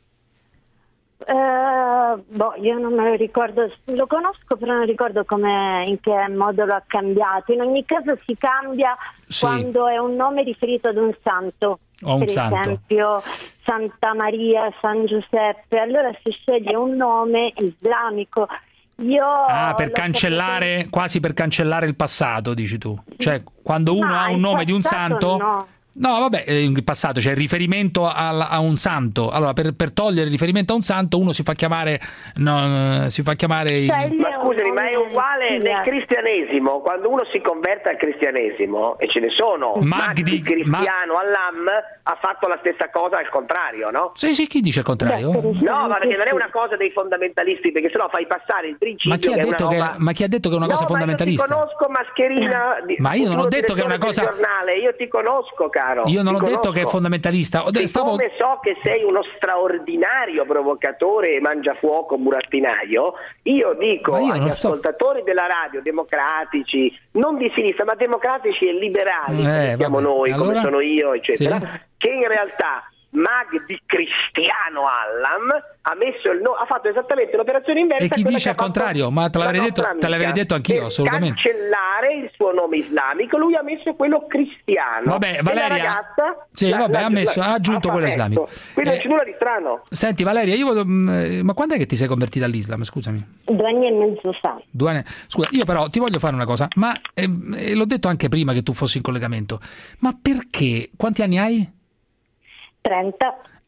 Io non me lo ricordo, lo conosco però non ricordo in che modo lo ha cambiato. In ogni caso si cambia quando è un nome riferito ad un santo, esempio Santa Maria, San Giuseppe, allora si sceglie un nome islamico. Per cancellare, quasi per cancellare il passato, dici tu? Cioè quando uno ha un nome di un santo... No, vabbè, in passato c'è il riferimento a un santo. Allora, per togliere il riferimento a un santo, uno si fa chiamare. Ma scusami, ma è uguale nel cristianesimo. Quando uno si converte al cristianesimo, e ce ne sono, Magdi cristiano all'Am ha fatto la stessa cosa al contrario, no? Sì, chi dice il contrario? No, ma perché non è una cosa dei fondamentalisti, perché sennò fai passare il principio. Ma chi ha detto che è una cosa fondamentalista? Ma io ti conosco, Mascherina. Ma io non ho detto che è una cosa. Io ti conosco, caro. Io non ho detto che è fondamentalista. Siccome so che sei uno straordinario provocatore e mangiafuoco burattinaio, io dico agli ascoltatori della radio, democratici, non di sinistra, ma democratici e liberali, come siamo noi, come sono io, eccetera, che in realtà Magdi Cristiano Allam ha fatto esattamente l'operazione inversa. E chi dice il contrario? Ma te l'avrei detto anch'io, assolutamente. Per cancellare il suo nome islamico, lui ha messo quello cristiano. Vabbè, Valeria. Ha aggiunto quello islamico. Quindi non c'è nulla di strano. Senti, Valeria, ma quando è che ti sei convertita all'Islam? Scusami. 2 anni e mezzo fa. Scusa, io però ti voglio fare una cosa, ma l'ho detto anche prima che tu fossi in collegamento. Ma perché? Quanti anni hai? 30.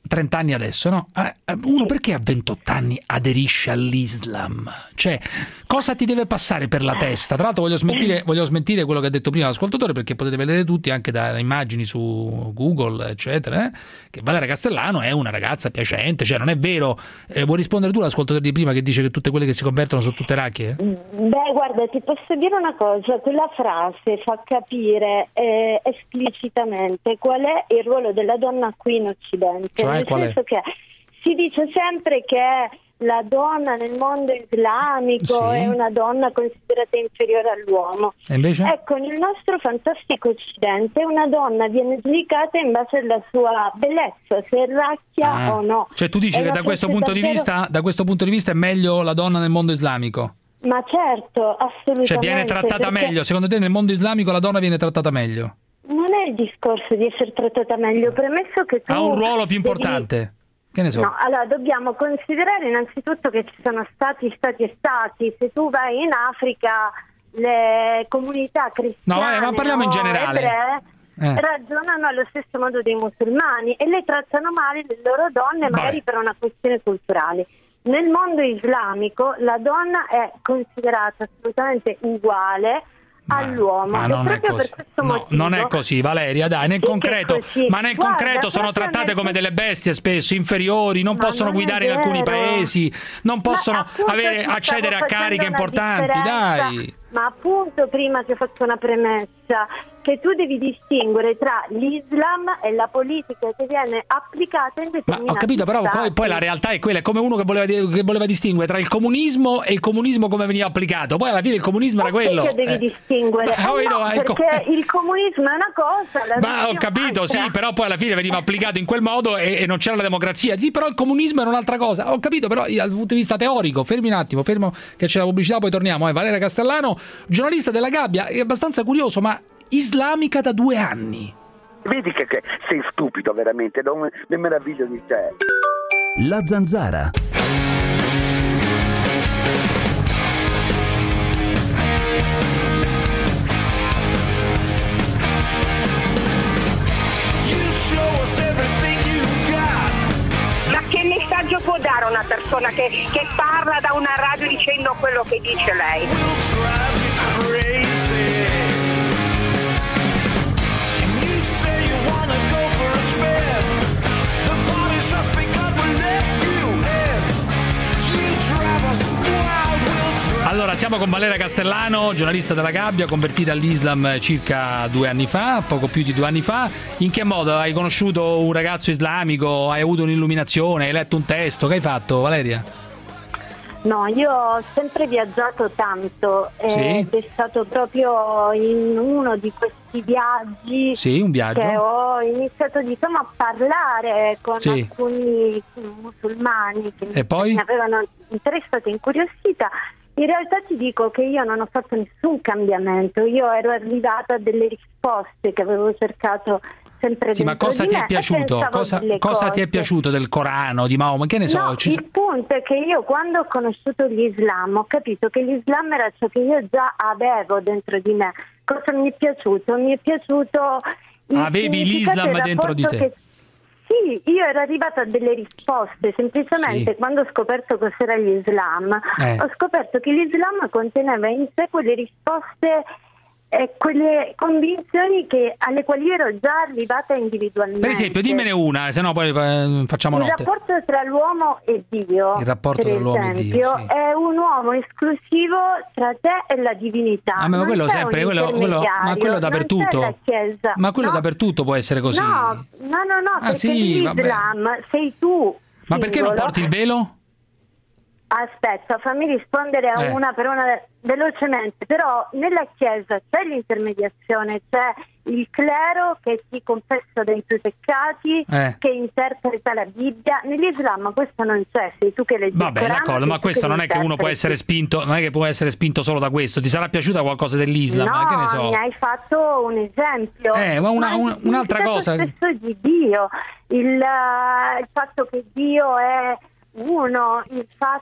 30 anni adesso, no? Uno perché a 28 anni aderisce all'Islam? Cioè, cosa ti deve passare per la testa? Tra l'altro voglio smentire quello che ha detto prima l'ascoltatore, perché potete vedere tutti anche da immagini su Google, eccetera, che Valeria Castellano è una ragazza piacente, cioè non è vero. Vuoi rispondere tu all'ascoltatore di prima che dice che tutte quelle che si convertono sono tutte racchie? Beh, guarda, ti posso dire una cosa, quella frase fa capire esplicitamente qual è il ruolo della donna qui in Occidente. Cioè, nel senso che si dice sempre che la donna nel mondo islamico è una donna considerata inferiore all'uomo. E invece? Ecco, nel nostro fantastico Occidente una donna viene giudicata in base alla sua bellezza, se è racchia o no. Cioè tu dici che da questo punto di vista è meglio la donna nel mondo islamico? Ma certo, assolutamente. Cioè viene trattata meglio, secondo te nel mondo islamico la donna viene trattata meglio? Non è il discorso di essere trattata meglio, premesso che tu ha un ruolo più importante. Che ne so? No, allora dobbiamo considerare innanzitutto che ci sono stati e stati. Se tu vai in Africa, le comunità cristiane, ma parliamo in generale. Ebree, ragionano allo stesso modo dei musulmani e le trattano male le loro donne, magari per una questione culturale. Nel mondo islamico la donna è considerata assolutamente uguale all'uomo. Ma non è così. Non è così, Valeria, dai, nel concreto, ma nel concreto sono trattate come delle bestie spesso, inferiori, non possono guidare in alcuni paesi, non possono accedere a cariche importanti, dai. Ma appunto prima ti ho fatto una premessa, che tu devi distinguere tra l'Islam e la politica che viene applicata in determinati Ma ho capito, però poi la realtà è quella, è come uno che voleva distinguere tra il comunismo e il comunismo come veniva applicato. Poi alla fine il comunismo era quello. Perché devi distinguere? Perché il comunismo è una cosa, ma ho capito, sì, però poi alla fine veniva applicato in quel modo e non c'era la democrazia. Sì, però il comunismo era un'altra cosa. Ho capito, però dal punto di vista teorico, fermi un attimo, che c'è la pubblicità, poi torniamo. Valeria Castellano, giornalista della Gabbia, è abbastanza curioso, ma islamica da 2 anni. Vedi che sei stupido veramente, non mi meraviglio di te. La Zanzara. Ma che messaggio può dare una persona che parla da una radio dicendo quello che dice lei? Allora, siamo con Valeria Castellano, giornalista della Gabbia, convertita all'Islam circa 2 anni fa, poco più di 2 anni fa. In che modo? Hai conosciuto un ragazzo islamico? Hai avuto un'illuminazione? Hai letto un testo? Che hai fatto, Valeria? No, io ho sempre viaggiato tanto ed è stato proprio in uno di questi viaggi che ho iniziato a parlare con alcuni musulmani che mi avevano interessato e incuriosita. In realtà ti dico che io non ho fatto nessun cambiamento, io ero arrivata a delle risposte che avevo cercato sempre dentro ma cosa di ti me è piaciuto? Cosa ti è piaciuto del Corano, di Mahoma? Che ne so? Il punto è che io quando ho conosciuto l'Islam ho capito che l'Islam era ciò che io già avevo dentro di me. Cosa mi è piaciuto? Mi è piaciuto avevi l'Islam dentro di te? Sì, io ero arrivata a delle risposte, semplicemente quando ho scoperto cos'era l'Islam, ho scoperto che l'Islam conteneva in sé quelle risposte e quelle convinzioni alle quali ero già arrivata individualmente. Per esempio, dimmene una, se no poi facciamo notte. Il rapporto tra l'uomo e Dio, il rapporto tra l'uomo e Dio, è un uomo esclusivo tra te e la divinità. Ma quello sempre, ma quello dappertutto. Ma quello dappertutto può essere così. No, perché l'Islam sei tu. Ma perché non porti il velo? Aspetta, fammi rispondere a una per una velocemente. Però nella Chiesa c'è l'intermediazione, c'è il clero che ti confessa dei tuoi peccati, che interpreta la Bibbia. Nell'Islam questo non c'è, sei tu che leggi. Vabbè, d'accordo, ma questo non è che uno può essere spinto, non è che può essere spinto solo da questo. Ti sarà piaciuta qualcosa dell'Islam? No, che ne so. mi hai fatto un esempio. Ma un'altra cosa. Il stesso di Dio, il fatto che Dio è uno, il fatto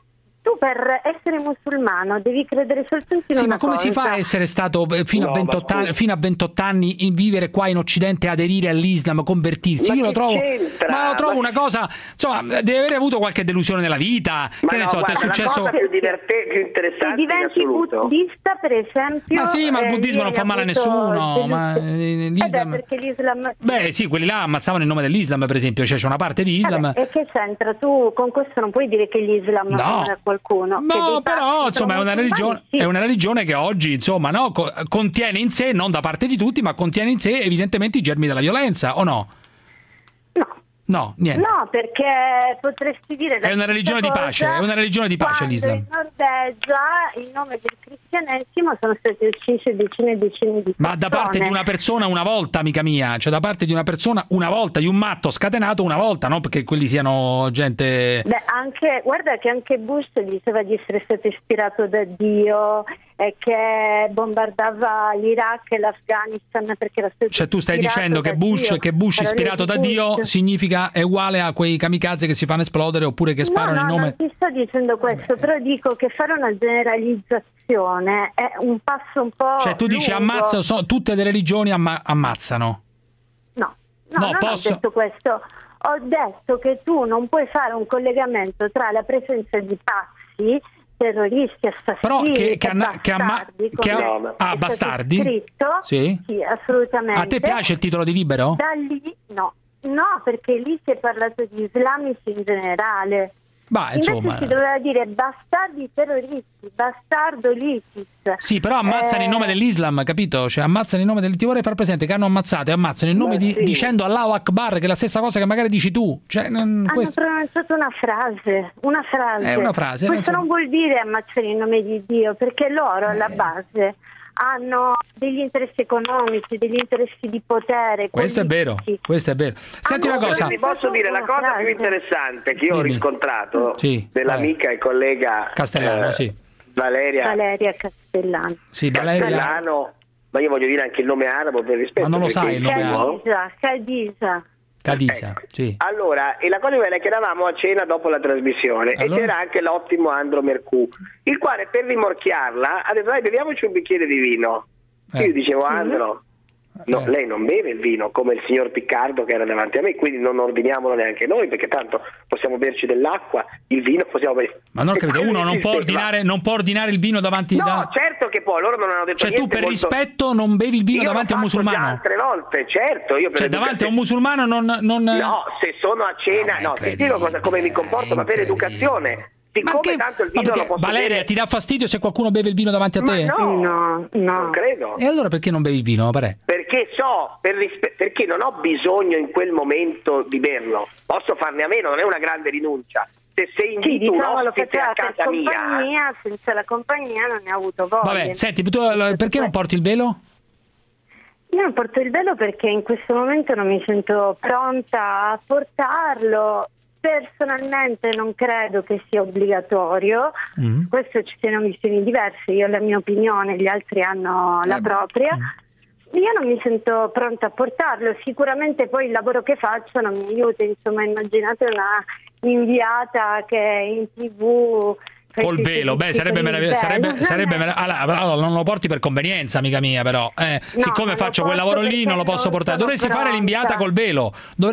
tu per essere musulmano devi credere soltanto in una cosa. Sì, ma come si fa a essere stato fino a 28 anni in vivere qua in Occidente, aderire all'Islam, convertirsi? Io lo trovo una cosa, insomma, deve aver avuto qualche delusione nella vita. Che ne so, ti è successo? La cosa più interessante se diventi buddista, per esempio. Ma sì, ma il buddismo non fa male a nessuno. Ma l'Islam... perché l'Islam... Beh, sì, quelli là ammazzavano in nome dell'Islam, per esempio, cioè c'è una parte di Islam. E che c'entra? Tu con questo non puoi dire che l'Islam non è qualcuno. No, però insomma è una religione che oggi insomma contiene in sé, non da parte di tutti, ma contiene in sé evidentemente i germi della violenza, o no? No, niente. No, perché potresti dire... È una religione di pace, l'Islam. In Norvegia, in nome del cristianesimo, sono state uccise decine e decine di persone. Ma da parte di una persona una volta, amica mia, cioè da parte di una persona una volta, di un matto scatenato una volta, no? Perché quelli siano gente... Beh, guarda che anche Bush diceva di essere stato ispirato da Dio e che bombardava l'Iraq e l'Afghanistan perché era stato... Cioè tu stai dicendo che Bush ispirato da Dio significa è uguale a quei kamikaze che si fanno esplodere oppure che sparano in nome... No, non ti sto dicendo questo, però dico che fare una generalizzazione è un passo un po'... Cioè tu dici tutte le religioni ammazzano? No, non ho detto questo. Ho detto che tu non puoi fare un collegamento tra la presenza di pazzi, terroristi, assassini, bastardi? Scritto, sì, assolutamente. A te piace il titolo di Libero? Da lì no, perché lì si è parlato di islamici in generale. Invece si doveva dire bastardi terroristi, bastardo l'ISIS. Sì, però ammazzano in nome dell'Islam, capito? Cioè ammazzano in nome del... Ti vorrei far presente che hanno ammazzato e ammazzano in nome dicendo Allahu Akbar, che è la stessa cosa che magari dici tu. Cioè, hanno pronunciato una frase. È una frase. Questo non vuol dire ammazzare in nome di Dio, perché loro alla base hanno degli interessi economici, degli interessi di potere. Questo è vero. Senti una cosa. Ti posso dire la cosa più interessante che io ho riscontrato dell'amica e collega Castellano, Valeria Castellano. Sì, Valeria Castellano, ma io voglio dire anche il nome arabo per rispetto. Ma non lo sai il nome arabo? Khadija, sì. Allora, e la cosa bella è che eravamo a cena dopo la trasmissione e c'era anche l'ottimo Andro Mercù, il quale per rimorchiarla ha detto: dai, beviamoci un bicchiere di vino. Io dicevo: Andro, lei non beve il vino come il signor Piccardo che era davanti a me, quindi non ordiniamolo neanche noi, perché tanto possiamo berci dell'acqua, il vino possiamo bere. Ma non capito, uno non può ordinare il vino davanti certo che può, loro non hanno detto niente. Cioè tu per rispetto non bevi il vino davanti a un musulmano? Altre volte, certo. Io davanti a un musulmano non... No, se sono a cena, ti spiego come mi comporto, ma per educazione. Siccome tanto il vino lo posso Valeria, bere... ti dà fastidio se qualcuno beve il vino davanti a te? No, non credo. E allora perché non bevi il vino, Pare? Perché perché non ho bisogno in quel momento di berlo. Posso farne a meno, non è una grande rinuncia. Se invito un ospite a casa mia, senza la compagnia non ne ho avuto voglia. Vabbè, senti, tu perché non porti il velo? Io non porto il velo perché in questo momento non mi sento pronta a portarlo. Personalmente non credo che sia obbligatorio, questo ci siano visioni diverse, io ho la mia opinione, gli altri hanno la propria. Io non mi sento pronta a portarlo, sicuramente poi il lavoro che faccio non mi aiuta, insomma immaginate una inviata che è in TV... Col velo, sarebbe meraviglioso. Allora, non lo porti per convenienza, amica mia, però. Siccome faccio quel lavoro lì, non lo posso portare. Dovresti fare l'inviata col velo.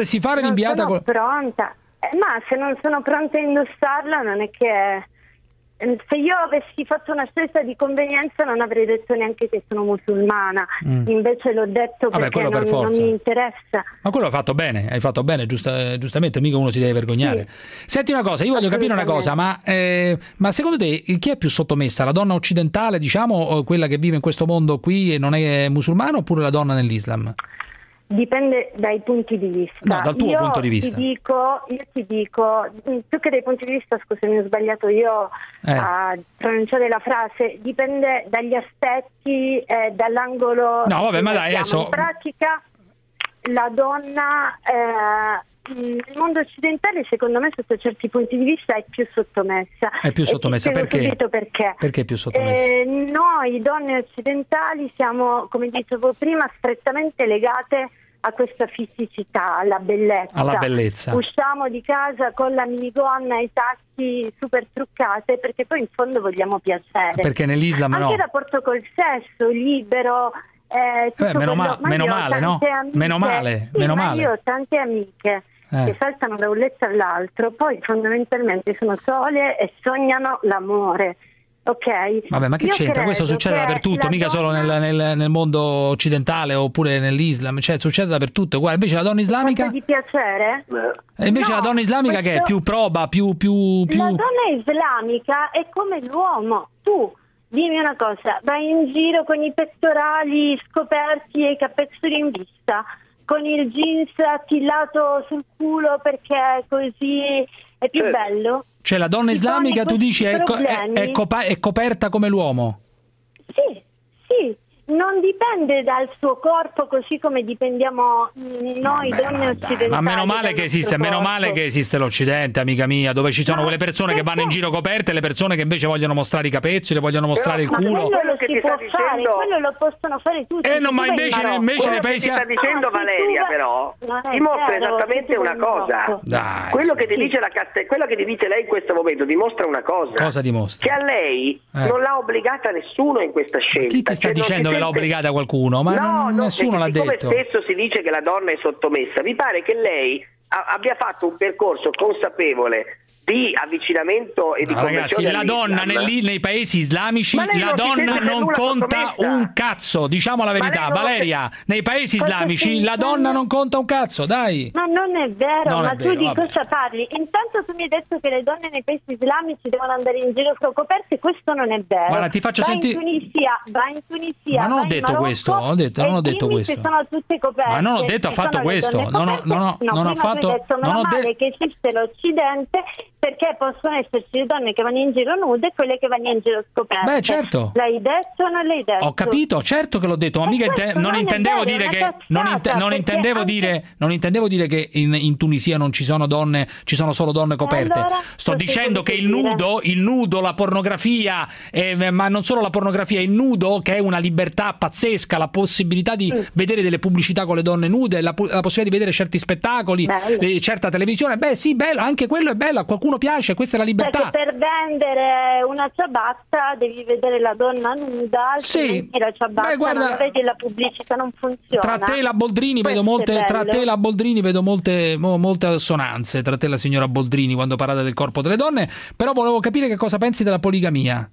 Sono pronta. Ma se non sono pronta a indossarla, non è che... Se io avessi fatto una scelta di convenienza non avrei detto neanche che sono musulmana, invece l'ho detto perché non mi interessa. Ma quello hai fatto bene, giustamente, mica uno si deve vergognare. Senti una cosa, io voglio capire una cosa, ma secondo te chi è più sottomessa? La donna occidentale, diciamo, o quella che vive in questo mondo qui e non è musulmana, oppure la donna nell'Islam? Dipende dai punti di vista. No, dal tuo punto di vista. Io ti dico, più che dai punti di vista, scusami, ho sbagliato io a pronunciare la frase, dipende dagli aspetti, dall'angolo. No, vabbè, ma dai, adesso... In pratica, la donna, nel mondo occidentale, secondo me, sotto certi punti di vista, è più sottomessa. È più sottomessa, perché? Perché è più sottomessa? Noi, donne occidentali, siamo, come dicevo prima, strettamente legate a questa fisicità, alla bellezza. Usciamo di casa con la minigonna e i tacchi super truccate perché poi in fondo vogliamo piacere. Perché nell'Islam anche il rapporto col sesso libero. Meno male, no? Meno male. Io ho tante amiche che saltano da un letto all'altro, poi fondamentalmente sono sole e sognano l'amore. Ok. Vabbè, ma che c'entra? Questo succede dappertutto, mica solo nel mondo occidentale oppure nell'Islam, cioè succede dappertutto. Guarda, invece la donna islamica di piacere? E invece la donna islamica che è più proba, più La donna islamica è come l'uomo. Tu dimmi una cosa, vai in giro con i pettorali scoperti e i capezzoli in vista, con il jeans attillato sul culo perché così è più bello? Cioè la donna islamica, tu dici, è coperta come l'uomo? Sì, non dipende dal suo corpo così come dipendiamo noi donne occidentali. Ma meno male che esiste l'Occidente, amica mia, dove ci sono quelle persone che vanno in giro coperte e le persone che invece vogliono mostrare i capezzoli, vogliono mostrare il culo. Quello che si può fare, quello lo possono fare tutti. Ma invece nei paesi... sta dicendo Valeria però dimostra esattamente una cosa. Dai, quello che ti dice lei in questo momento dimostra una cosa. Cosa dimostra? Che a lei non l'ha obbligata nessuno in questa scelta. Chi ti sta dicendo che l'ha obbligata qualcuno? Ma nessuno l'ha detto. Come spesso si dice che la donna è sottomessa, mi pare che lei abbia fatto un percorso consapevole di avvicinamento e di conversione. Ragazzi, la donna nei paesi islamici, la donna non conta un cazzo, diciamo la verità. Valeria, nei paesi islamici la donna non conta un cazzo, dai. Ma non è vero, tu di cosa parli? Intanto tu mi hai detto che le donne nei paesi islamici devono andare in giro coperte, questo non è vero. Guarda, ti faccio sentire. Va in Tunisia, ma non ho detto questo, non ho detto questo. Sono tutte coperte. Ma non ho detto affatto questo. Non ho fatto. Non ho detto che esiste l'Occidente perché possono esserci le donne che vanno in giro nude e quelle che vanno in giro scoperte. Beh, certo. L'hai detto o non l'hai detto? Ho capito, certo che l'ho detto, ma mica non intendevo dire che non intendevo dire che in Tunisia non ci sono donne, ci sono solo donne coperte. Allora, sto dicendo che il nudo, la pornografia, ma non solo la pornografia, il nudo, che è una libertà pazzesca, la possibilità di vedere delle pubblicità con le donne nude, la possibilità di vedere certi spettacoli, certa televisione. Beh, sì, bello, anche quello è bello, a qualcuno piace, questa è la libertà. Perché per vendere una ciabatta devi vedere la donna nuda, altrimenti la ciabatta non vedi, la pubblicità non funziona. Tra te e la Boldrini vedo molte assonanze tra te e la signora Boldrini quando parlate del corpo delle donne, però volevo capire che cosa pensi della poligamia.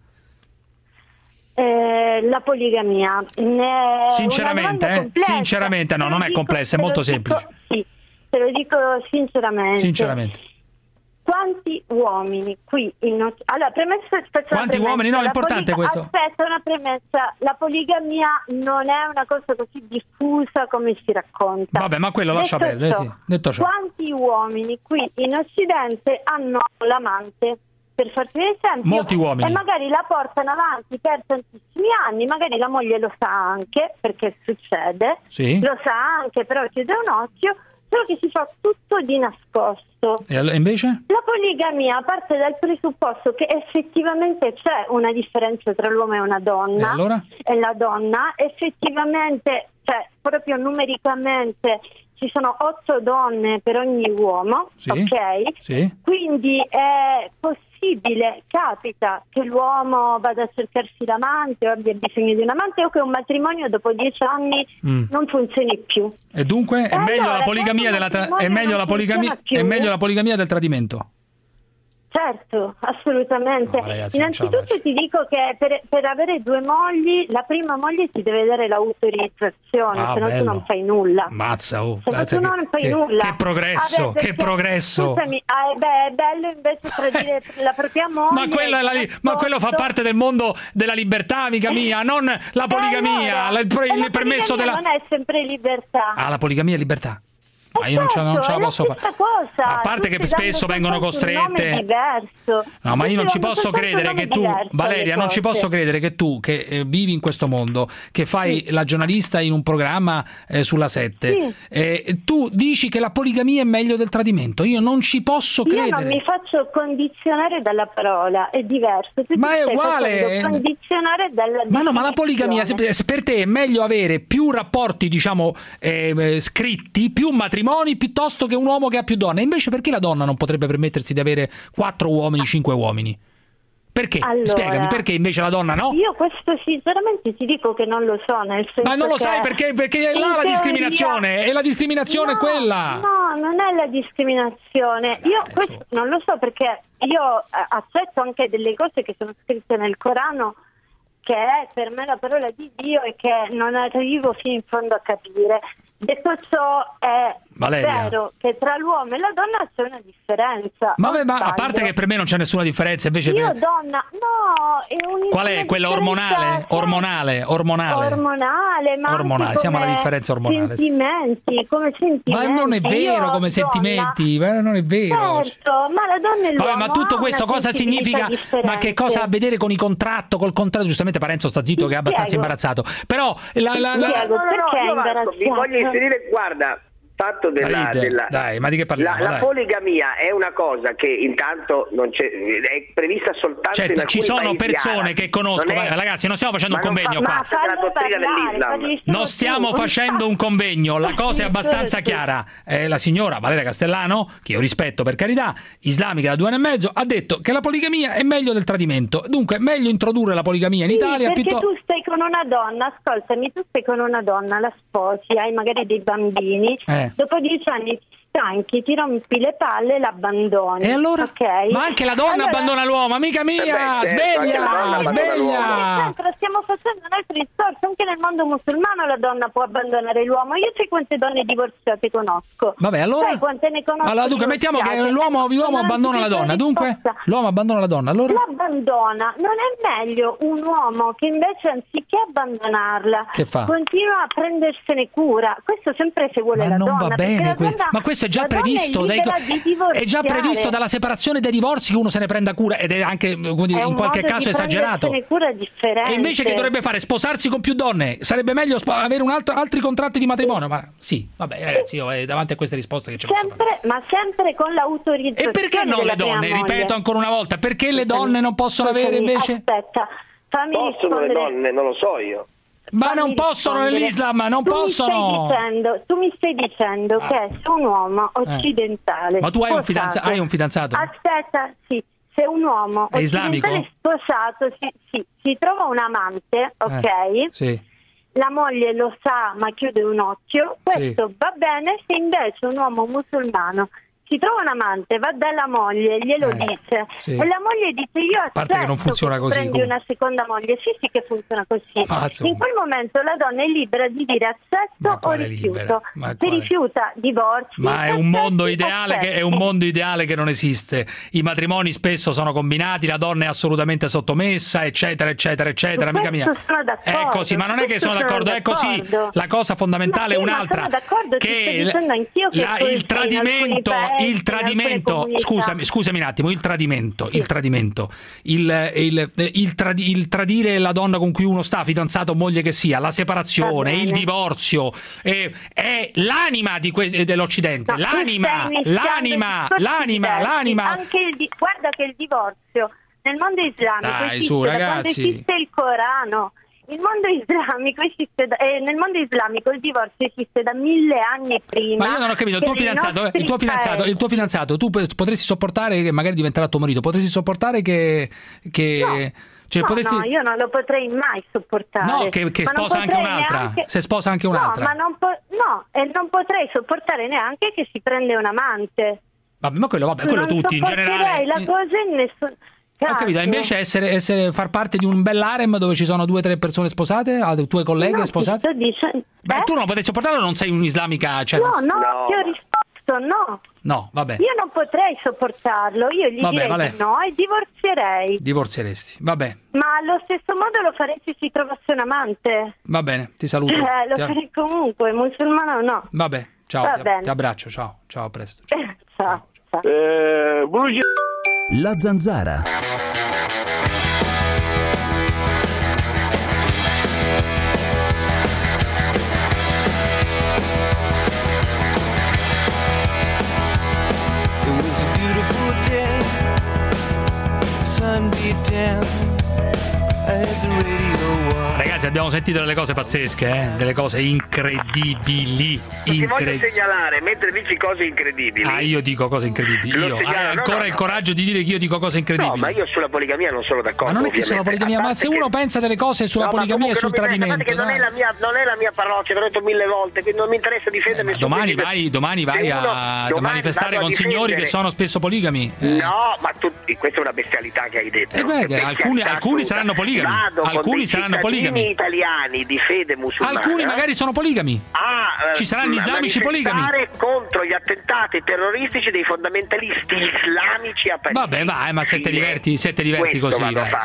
La poligamia sinceramente no, non è complessa, è molto semplice. Sì, te lo dico sinceramente. Quanti uomini qui allora, quanti uomini? No, è importante questo. Aspetta, una premessa. La poligamia non è una cosa così diffusa come si racconta. Vabbè, ma quello lascia perdere, sì. Detto ciò. Quanti uomini qui in Occidente hanno l'amante? Per farti un esempio, molti uomini. E magari la portano avanti per tantissimi anni, magari la moglie lo sa anche, perché succede, lo sa anche, però chiude un occhio, solo che si fa tutto di nascosto. E invece? La poligamia parte dal presupposto che effettivamente c'è una differenza tra l'uomo e una donna. E allora? E la donna effettivamente, cioè proprio numericamente, ci sono 8 donne per ogni uomo, ok? Sì. Quindi è possibile, capita che l'uomo vada a cercarsi l'amante o abbia bisogno di un amante o che un matrimonio dopo 10 anni non funzioni più. E dunque è meglio la poligamia la poligamia del tradimento. Certo, assolutamente. No, ragazzi, innanzitutto ti dico che per avere 2 mogli, la prima moglie ti deve dare l'autorizzazione, se no tu non fai nulla. Mazza, tu non fai nulla. Che progresso, che progresso. Scusami, è bello invece tradire la propria moglie. Ma quello fa parte del mondo della libertà, amica mia, non la poligamia, il permesso della... non è sempre libertà. La poligamia è libertà. Ma io non ce la posso fare. A parte che spesso vengono costrette. No, ma io non ci posso credere che tu, Valeria, non ci posso credere che tu, che vivi in questo mondo, che fai la giornalista in un programma sulla 7, tu dici che la poligamia è meglio del tradimento. Io non ci posso credere. Io non mi faccio condizionare dalla parola, è diverso. Ma è uguale. Condizionare dalla ma no, ma la poligamia, per te è meglio avere più rapporti, diciamo, scritti, più matrimoni, piuttosto che un uomo che ha più donne. Invece perché la donna non potrebbe permettersi di avere 4 uomini, 5 uomini? Perché? Allora, spiegami, perché invece la donna no? Io questo sinceramente ti dico che non lo so, nel senso. Ma non lo sai perché è là la discriminazione, e la discriminazione è quella. No, non è la discriminazione. Io questo non lo so, perché io accetto anche delle cose che sono scritte nel Corano, che è per me la parola di Dio e che non arrivo fino in fondo a capire. Detto ciò, è vero che tra l'uomo e la donna c'è una differenza. Ma a parte che per me non c'è nessuna differenza, invece io donna, no, è qual è? Quella ormonale? Ormonale, ma siamo alla differenza ormonale. Come sentimenti. Ma non è vero, come sentimenti, non è vero. Certo, ma la donna e l'uomo. Ma tutto questo cosa significa? Ma che cosa ha a vedere con col contratto? Giustamente Parenzo sta zitto, che è abbastanza imbarazzato. Però perché è imbarazzato? Vi voglio inserire, guarda, fatto dai, ma di che parliamo? La poligamia è una cosa che intanto non c'è, è prevista soltanto in alcuni ci sono paesi persone arabi. che conosco, ragazzi, non stiamo facendo un convegno qua. La dottrina dell'Islam. Non stiamo facendo un convegno, la cosa è abbastanza chiara. La signora Valeria Castellano, che io rispetto per carità, islamica da 2 anni e mezzo, ha detto che la poligamia è meglio del tradimento. Dunque è meglio introdurre la poligamia in Italia perché tu stai con una donna, ascoltami, tu stai con una donna, la sposi, hai magari dei bambini, dopo 10 anni ti stanchi, ti rompi le palle e l'abbandoni. E allora? Okay? Ma anche la donna abbandona l'uomo, amica mia! Sveglia! Stiamo facendo un altro discorso. Anche nel mondo musulmano la donna può abbandonare l'uomo. Io sai quante donne divorziate conosco. Vabbè, allora. Sai quante ne conosco? Allora, dunque, mettiamo che l'uomo abbandona la donna. Dunque, l'uomo abbandona la donna. Allora? L'abbandona. Non è meglio un uomo che invece, anziché abbandonarla, che fa? Continua a prendersene cura. Questo sempre se vuole la donna. Ma non va bene. Ma questo è già previsto, è già previsto dalla separazione dei divorzi, che uno se ne prenda cura, ed è anche in qualche caso esagerato. Cura differente. E invece che dovrebbe fare? Sposarsi con più donne? Sarebbe meglio avere altri contratti di matrimonio? Ma sì, vabbè, ragazzi, io davanti a queste risposte che c'è ma sempre con l'autorizzazione. E perché non le donne? Ripeto ancora una volta, perché le donne non possono avere invece? Aspetta, fammi rispondere. Le donne, non lo so io. Ma non possono nell'Islam, non possono. Tu mi stai dicendo che se un uomo occidentale. Ma tu hai un fidanzato? Aspetta, sì. Se un uomo è occidentale sposato si trova un amante, ok? Sì. La moglie lo sa ma chiude un occhio, questo va bene. Se invece un uomo musulmano si trova un amante, va dalla moglie, glielo dice, e la moglie dice io accetto, a parte che non funziona così, prendi una seconda moglie, sì che funziona così. In quel momento la donna è libera di dire accetto o rifiuto. Se rifiuta, divorzio. Ma è un mondo ideale che non esiste. I matrimoni spesso sono combinati, la donna è assolutamente sottomessa, eccetera, eccetera, eccetera. Amica mia, è così, ma non è che sono d'accordo, è così. La cosa fondamentale è un'altra, che il tradimento, scusami un attimo, il tradire la donna con cui uno sta, fidanzato o moglie che sia, la separazione, il divorzio, è l'anima dell'Occidente, l'anima. Guarda che il divorzio nel mondo islamico esiste da quando esiste il Corano. Il mondo islamico nel mondo islamico il divorzio esiste da 1000 anni prima. Ma io non ho capito, il tuo fidanzato, tu potresti sopportare che magari diventerà tuo marito, potresti sopportare che no, io non lo potrei mai sopportare. No, che sposa anche un'altra. Se sposa anche un'altra. E non potrei sopportare neanche che si prende un amante. Vabbè, ma quello tutti in generale. La cosa in nessun Ho capito, invece far parte di un bell'harem dove ci sono 2 o 3 persone sposate, tue colleghe sposate? Beh, tu non potrei sopportarlo, non sei un'islamica? Cioè, ti ho risposto no. No, vabbè. Io non potrei sopportarlo, io gli direi no e divorzierei. Divorzieresti, vabbè. Ma allo stesso modo lo farei se si trovasse un amante. Va bene, ti saluto. Lo farei comunque, musulmano no. Vabbè, Ciao, ti abbraccio, ciao, a presto. Ciao. La zanzara. It was a beautiful day, sun beat down, I had the radio on. Ragazzi, abbiamo sentito delle cose pazzesche, delle cose incredibili. Ti voglio segnalare, mentre dici cose incredibili. Io dico cose incredibili. Io hai ancora il coraggio di dire che io dico cose incredibili. No, ma io sulla poligamia non sono d'accordo. Ma non è che sulla poligamia, ma se uno pensa delle cose sulla poligamia e sul tradimento. Che non è la mia parrocchia, l'ho detto 1000 volte, quindi non mi interessa difendere nessuno. Domani vai a manifestare con signori che sono spesso poligami. No, ma questa è una bestialità che hai detto. Alcuni saranno poligami. Alcuni saranno poligami. Italiani di fede musulmana. Alcuni magari sono poligami. Ci saranno islamici poligami. Contro gli attentati terroristici dei fondamentalisti islamici a Parigi. Vabbè, vai, ma se te diverti così,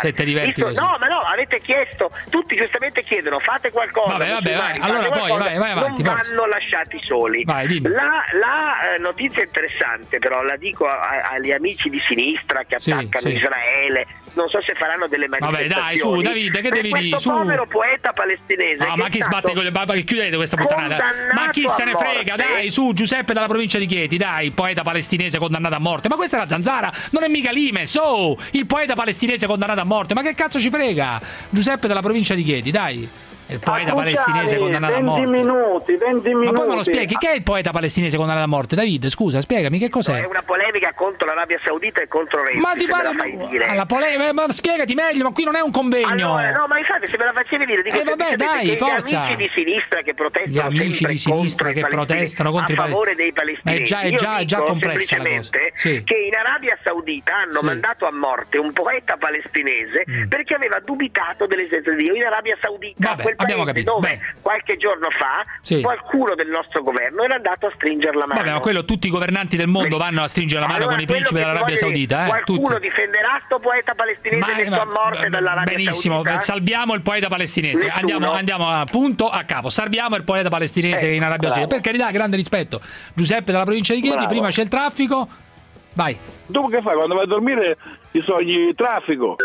No, ma no, avete chiesto, tutti giustamente chiedono, fate qualcosa. Vabbè, allora poi vai avanti. Non vanno lasciati soli. Vai, dimmi. La notizia interessante, però la dico agli amici di sinistra che attaccano Israele. Non so se faranno delle manifestazioni. Vabbè, dai, su, Davide, che devi dire? Questo povero poeta palestinese. Ma chi sbatte con le babbe? Chiudete questa puttanata. Ma chi se ne frega? Dai, su, Giuseppe dalla provincia di Chieti, dai, poeta palestinese condannato a morte. Ma questa è la zanzara, non è mica Limes. Oh, il poeta palestinese condannato a morte. Ma che cazzo ci frega? Giuseppe dalla provincia di Chieti, dai. Il poeta palestinese condannato a morte. 20 minuti. Ma poi me lo spieghi, che è il poeta palestinese condannato a morte? Davide, scusa, spiegami che cos'è. È una polemica contro l'Arabia Saudita e contro Renzi. Ma ti pare la polemica? Ma spiegati meglio, ma qui non è un convegno. Allora, no, ma infatti se me la facevi dire, vabbè, dai, forza. Gli amici di sinistra che protestano, gli amici di sinistra che protestano contro a favore dei palestinesi. È già complessa la cosa. Che in Arabia Saudita hanno mandato a morte un poeta palestinese perché aveva dubitato dell'esistenza di Dio in Arabia Saudita. Vabbè, abbiamo capito. Qualche giorno fa qualcuno del nostro governo era andato a stringere la mano. Vabbè, ma quello tutti i governanti del mondo vanno a stringere la mano con i principi dell'Arabia Saudita. Qualcuno difenderà sto poeta palestinese messo a morte dall'Arabia Benissimo, Saudita? Salviamo il poeta palestinese. Andiamo a punto a capo. Salviamo il poeta palestinese in Arabia Saudita. Per carità, grande rispetto. Giuseppe dalla provincia di Chieti, prima c'è il traffico. Vai. Dopo che fai? Quando vai a dormire ti sogni il traffico.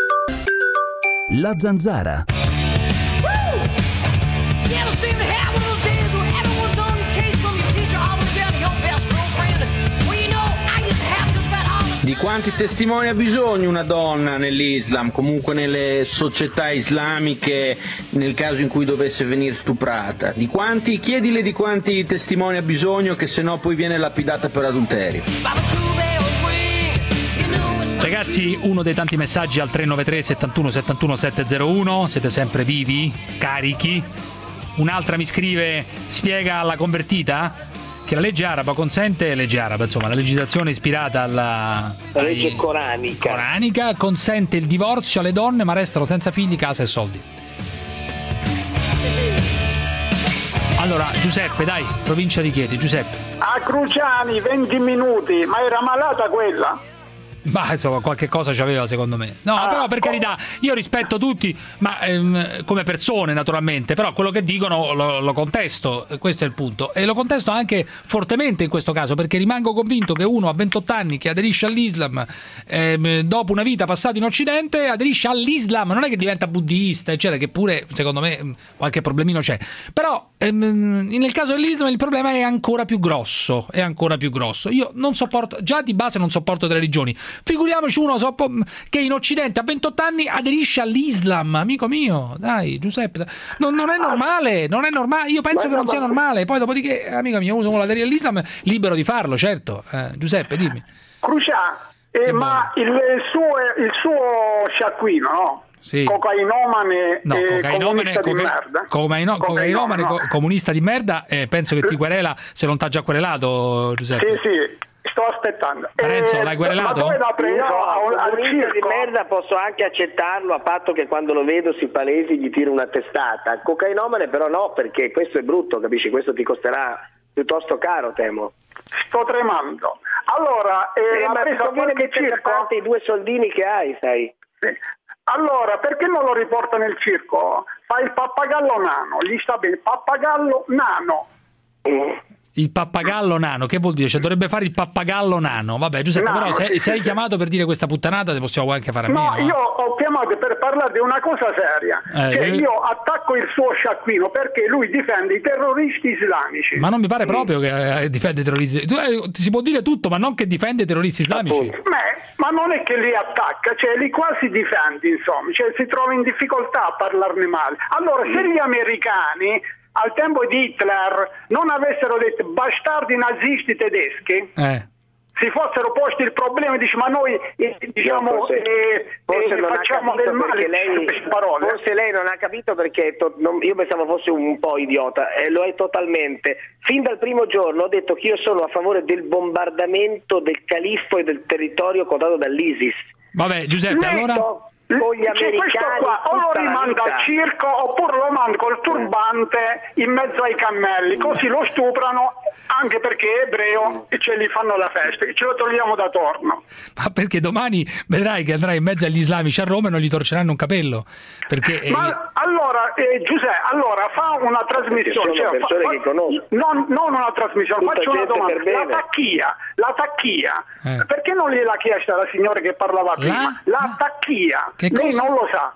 La zanzara. Di quanti testimoni ha bisogno una donna nell'Islam, comunque nelle società islamiche, nel caso in cui dovesse venire stuprata? Chiedile di quanti testimoni ha bisogno, che sennò poi viene lapidata per adulterio. Ragazzi, uno dei tanti messaggi al 393 71 71 701, siete sempre vivi, carichi. Un'altra mi scrive, spiega alla convertita che la legge araba consente, la legislazione ispirata alla legge coranica consente il divorzio alle donne, ma restano senza figli, casa e soldi. Allora, Giuseppe, dai, provincia di Chieti, Giuseppe. A Cruciani 20 minuti, ma era malata quella? Ma insomma, qualche cosa c'aveva secondo me. No, però per carità, io rispetto tutti, ma come persone naturalmente, però quello che dicono lo contesto, questo è il punto. E lo contesto anche fortemente in questo caso, perché rimango convinto che uno a 28 anni che aderisce all'Islam, dopo una vita passata in Occidente, aderisce all'Islam, non è che diventa buddista, eccetera, che pure secondo me qualche problemino c'è. Però nel caso dell'Islam il problema è ancora più grosso, Io non sopporto, già di base non sopporto le religioni. Figuriamoci uno che in Occidente a 28 anni aderisce all'Islam, amico mio, dai Giuseppe, non è normale, io penso che non sia normale. Poi dopodiché, amico mio, uno vuole aderire all'Islam, libero di farlo, certo. Giuseppe, dimmi. Crucià, ma il suo sciacquino, no? Sì. Cocainomane comunista di merda, penso che ti querela se non t'ha già querelato, Giuseppe. Sì. Sto aspettando. Parenzo, l'hai querelato? Al di merda posso anche accettarlo, a patto che quando lo vedo si palesi gli tiro una testata. Cocainomane però no, perché questo è brutto, capisci? Questo ti costerà piuttosto caro, temo. Sto tremando. Allora, ma ti conviene mettere da parte i 2 soldini che hai, sai? Sì. Allora, perché non lo riporta nel circo? Fa il pappagallo nano, gli sta bene, pappagallo nano. Il pappagallo nano, che vuol dire? Cioè dovrebbe fare il pappagallo nano. Vabbè, Giuseppe, però se hai chiamato per dire questa puttanata, se possiamo anche fare a meno. No, io ho chiamato per parlare di una cosa seria. Io attacco il suo sciacquino perché lui difende i terroristi islamici. Ma non mi pare proprio che difende i terroristi. Si può dire tutto, ma non che difende i terroristi islamici. Ma non è che li attacca, cioè li quasi difende, insomma, cioè si trova in difficoltà a parlarne male. Allora, se gli americani al tempo di Hitler non avessero detto bastardi nazisti tedeschi, si fossero posti il problema, dice, ma noi diciamo facciamo del male, forse lei non ha capito perché io pensavo fosse un po' idiota e lo è totalmente. Fin dal primo giorno ho detto che io sono a favore del bombardamento del califfo e del territorio controllato dall'ISIS. Vabbè, Giuseppe, allora con gli americani, qua o lo rimanda al circo oppure lo manda col turbante in mezzo ai cammelli, così lo stuprano, anche perché è ebreo e ce li fanno la festa, ce lo togliamo da torno. Ma perché domani vedrai che andrai in mezzo agli islamici a Roma e non gli torceranno un capello, perché allora Giuseppe, allora fa una trasmissione, sono persone che conosco. Non una trasmissione, faccio una domanda. La tacchia, perché non gliel'ha chiesta la signora che parlava prima? La tacchia. Lei non lo sa.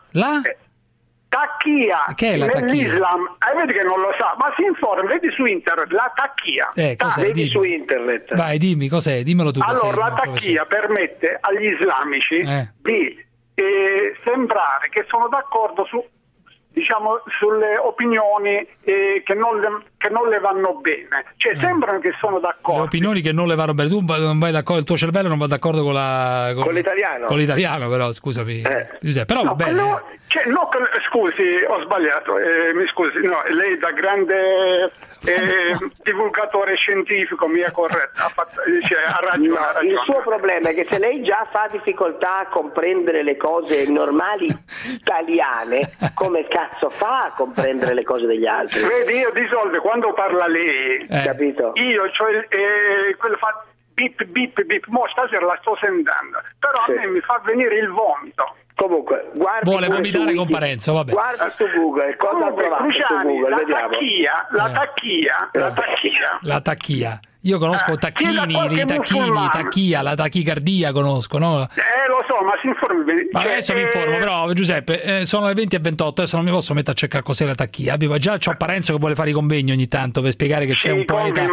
Tacchia. Che è la tacchia? Nell'Islam, vedi che non lo sa, ma si informa, vedi su internet, la tacchia. Vedi su internet. Vai, dimmi cos'è, dimmelo tu. Allora, la tacchia permette agli islamici di sembrare che sono d'accordo su, diciamo, sulle opinioni che non le vanno bene, cioè sembrano che sono d'accordo. Le opinioni che non le vanno bene, tu non vai d'accordo, il tuo cervello non va d'accordo con l'italiano. Con l'italiano, però scusami, però va bene. Scusi, ho sbagliato, mi scusi, no, lei da grande divulgatore scientifico mi ha corretto, ha ragione. Il suo problema è che se lei già fa difficoltà a comprendere le cose normali italiane, come cazzo fa a comprendere le cose degli altri? Vedi, io di solito quando parla lei, capito? Io quello fa bip bip bip, mo stasera la sto sentendo, però a me mi fa venire il vomito. Comunque, vuole vomitare con Parenzo, vabbè. Guarda su Google, cosa ha trovato su Google, la tacchia. Io conosco tacchini, i tacchini, tacchia, la tachicardia conosco, no? Lo so, ma si informi bene. Ma adesso mi informo, però Giuseppe, sono le 20:28, adesso non mi posso mettere a cercare cos'è la tacchia. Già c'ho Parenzo che vuole fare i convegni ogni tanto per spiegare che c'è un poeta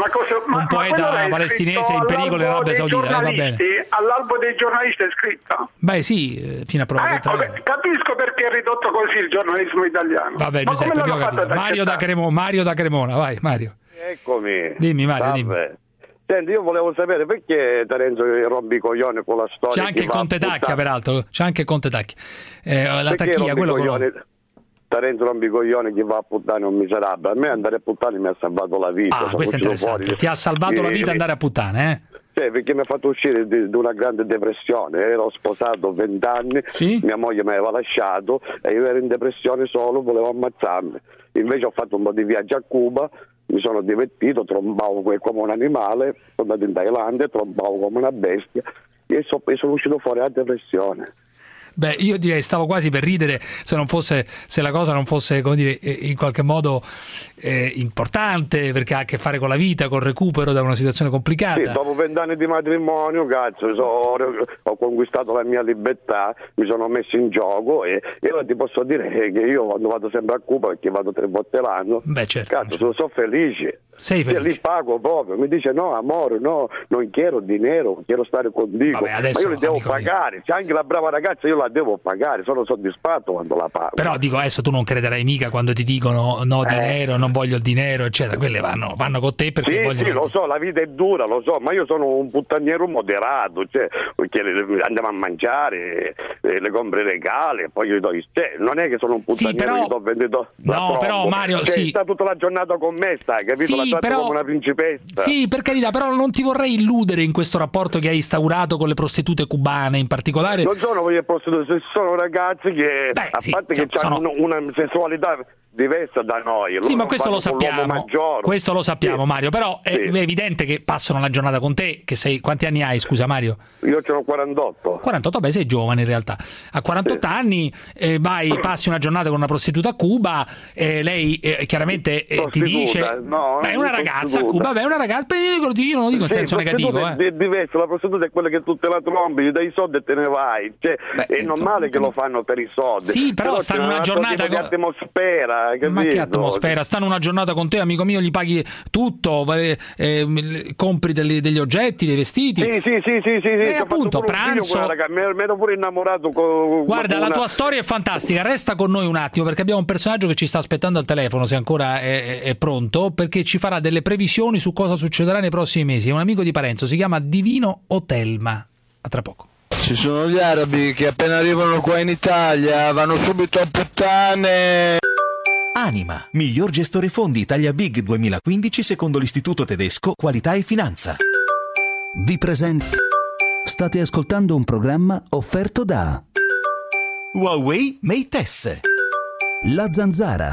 palestinese in pericolo in Arabia Saudita, va bene. All'albo dei giornalisti è scritto? Beh sì, fino a prova contraria. Capisco perché è ridotto così il giornalismo italiano. Vabbè, Giuseppe, abbiamo capito. Mario da Cremona, vai Mario. Eccomi. Dimmi Mario, dimmi. Senti, io volevo sapere perché Terenzo rompi i coglioni con la storia. C'è anche il Conte Tacchia, peraltro. C'è anche il Conte Tacchia. La tacchia, quello che Terenzo rompi i coglioni, chi va a puttane un miserabile. A me andare a puttane mi ha salvato la vita. Questo è interessante. Ti ha salvato la vita andare a puttane, perché mi ha fatto uscire di una grande depressione. Ero sposato 20 anni, mia moglie mi aveva lasciato e io ero in depressione solo, volevo ammazzarmi. Invece ho fatto un po' di viaggio a Cuba, mi sono divertito, trombavo come un animale, sono andato in Thailandia, trombavo come una bestia e sono uscito fuori dalla depressione. Beh, io direi, stavo quasi per ridere se la cosa non fosse, come dire, in qualche modo importante, perché ha a che fare con la vita, col recupero da una situazione complicata. Sì, dopo 20 anni di matrimonio, cazzo, ho conquistato la mia libertà, mi sono messo in gioco e io ti posso dire che io quando vado sempre a Cuba, perché vado 3 volte l'anno, cazzo, sono felice. Sei felice? Li pago proprio, mi dice no amore, no, non quiero dinero, quiero stare contigo. Vabbè, ma io li devo pagare, c'è anche la brava ragazza, io la devo pagare, sono soddisfatto quando la pago. Però dico, adesso tu non crederai mica quando ti dicono no dinero, non voglio il dinero, eccetera, quelle vanno con te perché vogliono. Sì, lo so, la vita è dura, lo so, ma io sono un puttaniero moderato, cioè, perché andiamo a mangiare, le compre legali, poi io do non è che sono un puttaniero che do vendito. No, però Mario, sta tutta la giornata con me, stai, capito? Però, come una principessa. Sì, per carità, però non ti vorrei illudere in questo rapporto che hai instaurato con le prostitute cubane in particolare. Non sono quelle prostitute, sono ragazzi che, parte che hanno una sessualità diversa da noi. Sì, ma questo lo sappiamo. Questo lo sappiamo, sì. Mario, però è evidente che passano la giornata con te, che sei... Quanti anni hai, scusa Mario? Io ce n'ho 48. 48, beh, sei giovane in realtà. A 48 anni passi una giornata con una prostituta a Cuba, lei chiaramente ti dice... No, è una ragazza a Cuba, è una ragazza, io non lo dico in senso negativo. È diverso, la prostituta è quella che tu te la trombi, gli dai i soldi e te ne vai. Cioè, è normale che lo fanno per i soldi. Sì, però stanno una giornata... di atmosfera. Ma che atmosfera? Stanno una giornata con te, amico mio, gli paghi tutto, compri degli oggetti, dei vestiti. Sì. Appunto, pranzo. Mi ero pure innamorato Guarda, la tua storia è fantastica. Resta con noi un attimo, perché abbiamo un personaggio che ci sta aspettando al telefono, se ancora è pronto, perché ci farà delle previsioni su cosa succederà nei prossimi mesi. È un amico di Parenzo, si chiama Divino Otelma. A tra poco. Ci sono gli arabi che appena arrivano qua in Italia vanno subito a puttane. Anima, miglior gestore fondi Italia Big 2015 secondo l'Istituto Tedesco Qualità e Finanza. Vi presento. State ascoltando un programma offerto da Huawei Mate S, La Zanzara,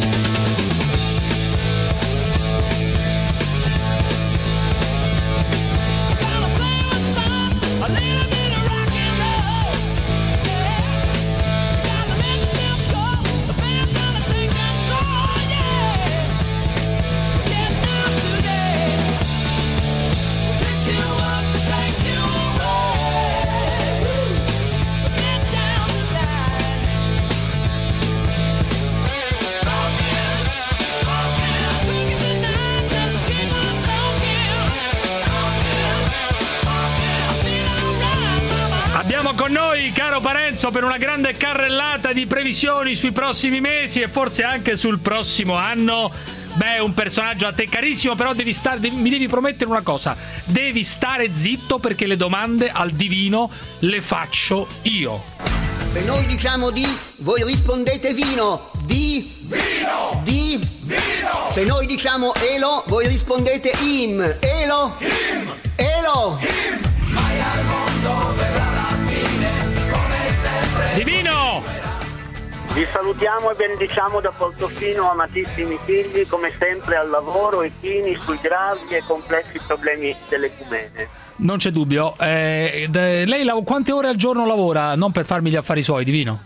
con noi, caro Parenzo, per una grande carrellata di previsioni sui prossimi mesi e forse anche sul prossimo anno. Beh, un personaggio a te carissimo, però mi devi promettere una cosa: devi stare zitto, perché le domande al divino le faccio io. Se noi diciamo di, voi rispondete vino. Di vino. Di vino. Se noi diciamo elo, voi rispondete im. Elo. Im. Elo. Im. Mai al mondo verrà la fine, come sempre. Divino! Vi salutiamo e benediciamo da Portofino, amatissimi figli, come sempre al lavoro e chini sui gravi e complessi problemi dell'ecumene. Non c'è dubbio. Lei quante ore al giorno lavora? Non per farmi gli affari suoi, Divino.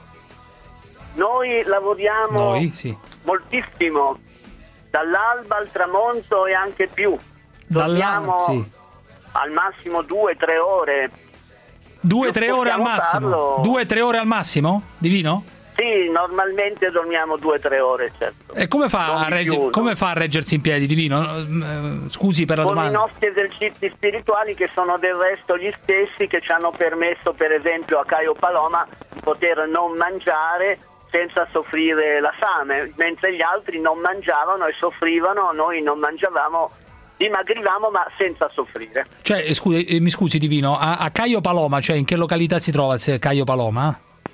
Noi lavoriamo moltissimo, dall'alba al tramonto e anche più. Dormiamo al massimo 2-3 ore. 2-3 ore al massimo? 2-3 ore al massimo, Divino? Sì, normalmente dormiamo 2-3 ore, certo. E come fa a reggersi in piedi, Divino? Scusi per la domanda. Con i nostri esercizi spirituali, che sono del resto gli stessi che ci hanno permesso, per esempio a Caio Paloma, di poter non mangiare senza soffrire la fame, mentre gli altri non mangiavano e soffrivano, noi non mangiavamo, dimagrivamo ma senza soffrire. Cioè, mi scusi Divino, a Caio Paloma, cioè in che località si trova Caio Paloma?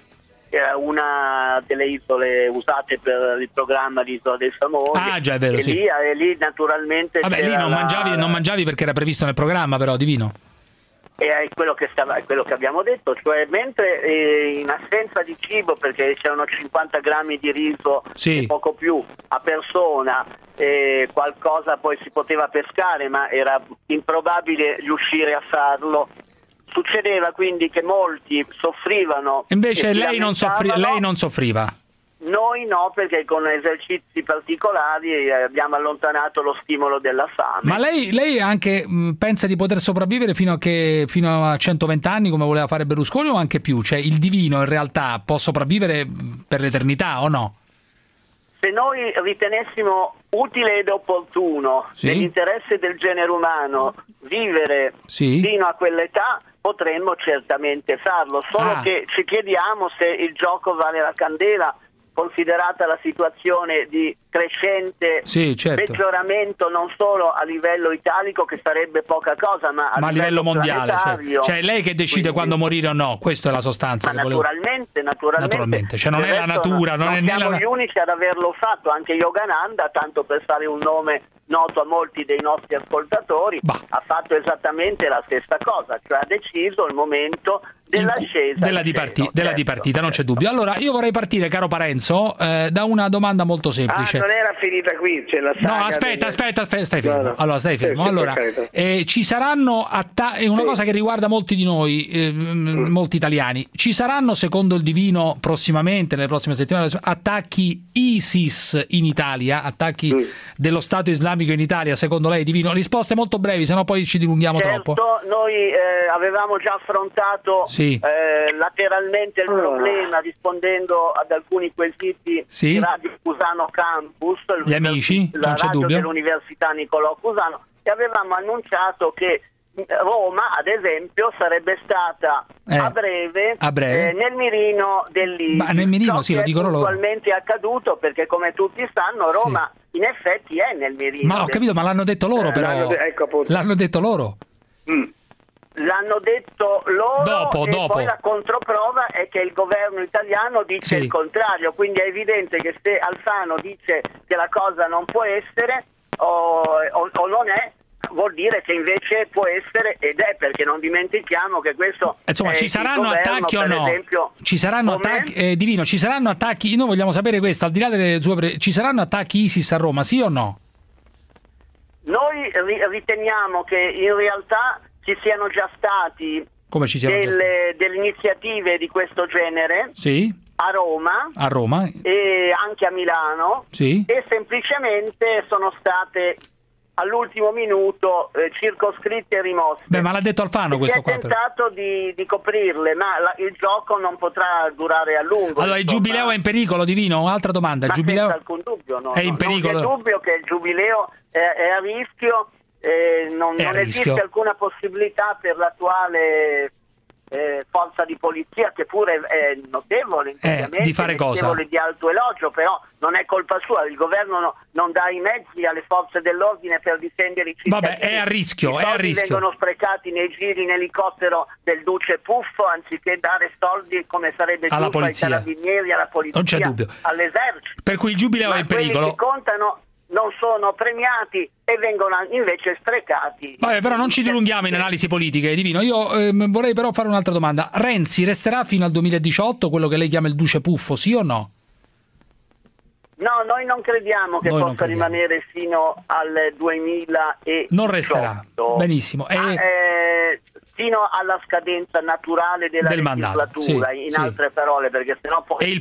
Una delle isole usate per il programma l'Isola dei Famosi. Ah, già, è vero, sì. E lì naturalmente vabbè, lì non mangiavi perché era previsto nel programma, però, Divino. E è quello che abbiamo detto, cioè mentre in assenza di cibo, perché c'erano 50 grammi di riso e poco più a persona, qualcosa poi si poteva pescare, ma era improbabile riuscire a farlo. Succedeva quindi che molti soffrivano. Invece lei non soffriva. Noi no, perché con esercizi particolari abbiamo allontanato lo stimolo della fame. Ma lei anche pensa di poter sopravvivere fino a 120 anni come voleva fare Berlusconi, o anche più? Cioè il divino in realtà può sopravvivere per l'eternità o no? Se noi ritenessimo utile ed opportuno, nell'interesse del genere umano, vivere fino a quell'età, potremmo certamente farlo, solo che ci chiediamo se il gioco vale la candela, considerata la situazione di crescente peggioramento non solo a livello italico, che sarebbe poca cosa, ma a livello mondiale. Cioè lei che decide quando morire o no, questa è la sostanza. Ma naturalmente. Cioè non è la natura, non è siamo gli unici ad averlo fatto, anche Yogananda, tanto per fare un nome noto a molti dei nostri ascoltatori, ha fatto esattamente la stessa cosa, cioè ha deciso il momento dell'ascesa della dipartita, non c'è dubbio. Allora io vorrei partire, caro Parenzo, da una domanda molto semplice. Non era finita qui, c'è la saga. No, aspetta, stai fermo. No. Allora stai fermo. Allora, ci saranno è una cosa che riguarda molti di noi, molti italiani. Ci saranno, secondo il Divino, prossimamente, nelle prossime settimane, attacchi ISIS in Italia, attacchi dello Stato islamico in Italia, secondo lei, Divino? Risposte molto brevi, sennò poi ci dilunghiamo troppo. Noi avevamo già affrontato lateralmente il problema rispondendo ad alcuni quesiti di Radio Cusano Campus, gli amici, la non c'è radio dubbio, dell'Università Niccolò Cusano, e avevamo annunciato che Roma, ad esempio, sarebbe stata a breve nel mirino dell'ISIS. Ma nel mirino, sì, lo dicono loro. Attualmente è accaduto perché, come tutti sanno, Roma in effetti è nel mirino. Ma ho capito, ma l'hanno detto loro, però. L'hanno detto loro. L'hanno detto loro dopo. Poi la controprova è che il governo italiano dice il contrario, quindi è evidente che se Alfano dice che la cosa non può essere o non è, vuol dire che invece può essere ed è, perché non dimentichiamo che questo insomma ci saranno attacchi o no? Ci saranno attacchi, Divino, ci saranno attacchi, noi vogliamo sapere questo, al di là delle sue ci saranno attacchi ISIS a Roma, sì o no? Noi riteniamo che in realtà ci siano già stati delle iniziative di questo genere a Roma e anche a Milano e semplicemente sono state all'ultimo minuto circoscritte e rimosse. Ma l'ha detto Alfano questo qua. Si è tentato di coprirle, ma il gioco non potrà durare a lungo. Allora, il Giubileo è in pericolo, Divino? Un'altra domanda. Ma Giubileo senza alcun dubbio, è in pericolo. Non c'è dubbio che il Giubileo è a rischio. Non esiste alcuna possibilità per l'attuale forza di polizia, che pure è notevole, di fare cosa? Notevole di alto elogio, però non è colpa sua, il governo non dà i mezzi alle forze dell'ordine per difendere i cittadini. Vabbè, è a rischio, vengono sprecati nei giri in elicottero del Duce Puffo, anziché dare soldi come sarebbe alla giusto polizia, ai carabinieri, alla polizia, non c'è dubbio, all'esercito. Per cui il Giubileo è in pericolo. Quelli che contano non sono premiati e vengono invece sprecati. Vabbè, però non ci dilunghiamo in analisi politiche, Divino. Io vorrei però fare un'altra domanda. Renzi resterà fino al 2018, quello che lei chiama il Duce Puffo, sì o no? No, noi non crediamo che possa rimanere fino al 2018. Non resterà, benissimo. Fino alla scadenza naturale della legislatura, in altre parole, perché sennò poi il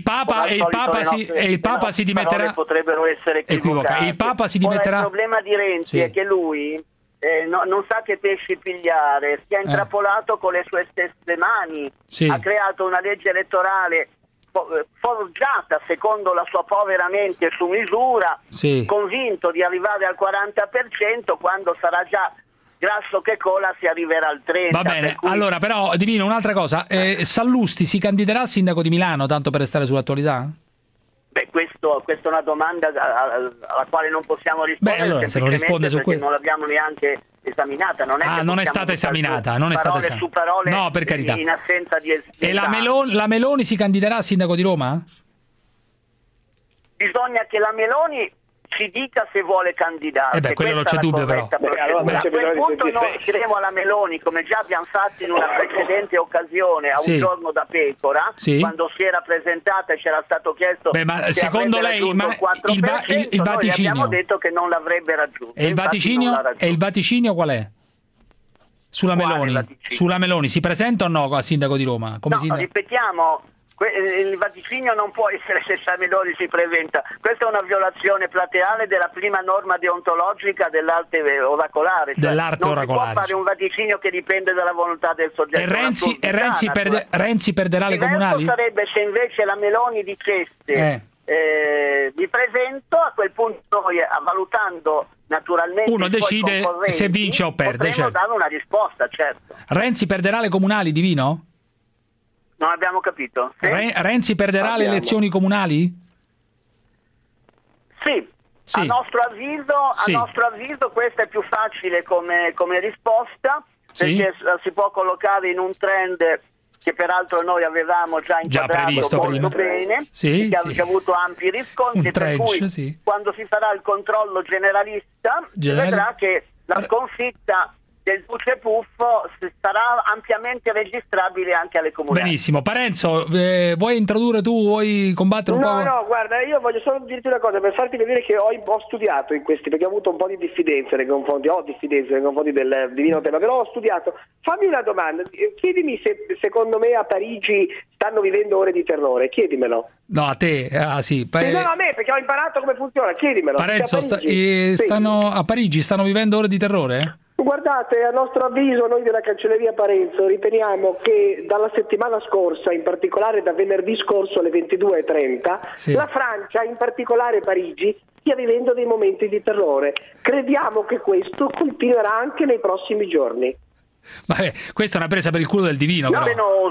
Papa si dimetterà, potrebbero essere equivocate. Il Papa si dimetterà. Il problema di Renzi è che lui non sa che pesci pigliare, si è intrappolato con le sue stesse mani, ha creato una legge elettorale forgiata secondo la sua povera mente su misura, convinto di arrivare al 40%, quando sarà già grasso che cola si arriverà al 30%. Va bene, allora però Divino, un'altra cosa, Sallusti si candiderà a sindaco di Milano, tanto per restare sull'attualità? Beh, questa è una domanda alla quale non possiamo rispondere. Beh, allora, se non risponde su questo, non l'abbiamo neanche esaminata. Non è stata esaminata, su parole, no, per carità. In assenza di E la Meloni si candiderà a sindaco di Roma? Bisogna che la Meloni ci dica se vuole candidarsi. Quello non c'è dubbio, però. A quel punto noi diremo alla Meloni, come già abbiamo fatto in una precedente occasione, a un giorno da pecora, quando si era presentata e c'era stato chiesto ma secondo lei il vaticino, noi abbiamo detto che non l'avrebbe raggiunto. E il vaticinio qual è? Sulla Meloni si presenta o no a sindaco di Roma? Ripetiamo, il vaticinio non può essere se la Meloni si presenta. Questa è una violazione plateale della prima norma deontologica dell'arte oracolare. Non si può fare un vaticinio che dipende dalla volontà del soggetto. E Renzi perderà le comunali? Sarebbe se invece la Meloni dicesse mi presento, a quel punto noi, valutando naturalmente uno decide se vince o perde, potremo dare una risposta, certo. Renzi perderà le comunali, Divino? Non abbiamo capito. Renzi perderà le elezioni comunali? Sì. A nostro avviso questa è più facile come risposta, perché si può collocare in un trend che peraltro noi avevamo già inquadrato molto bene, che ha avuto ampi riscontri, per cui quando si farà il controllo generalista si vedrà che la sconfitta del Duce Puffo sarà ampiamente registrabile anche alle comunali. Benissimo. Parenzo, vuoi introdurre tu, vuoi combattere un po'? No, guarda, io voglio solo dirti una cosa per farti vedere che ho studiato in questi, perché ho avuto un po' di diffidenza nei confronti, del divino tema, però ho studiato. Fammi una domanda, chiedimi se secondo me a Parigi stanno vivendo ore di terrore, chiedimelo. No, a te, sì. No, a me, perché ho imparato come funziona, chiedimelo. Parenzo, a Parigi stanno vivendo ore di terrore? Guardate, a nostro avviso noi della Cancelleria Parenzo riteniamo che dalla settimana scorsa, in particolare da venerdì scorso alle 22:30, la Francia, in particolare Parigi, stia vivendo dei momenti di terrore. Crediamo che questo continuerà anche nei prossimi giorni. Vabbè, questa è una presa per il culo del divino. No,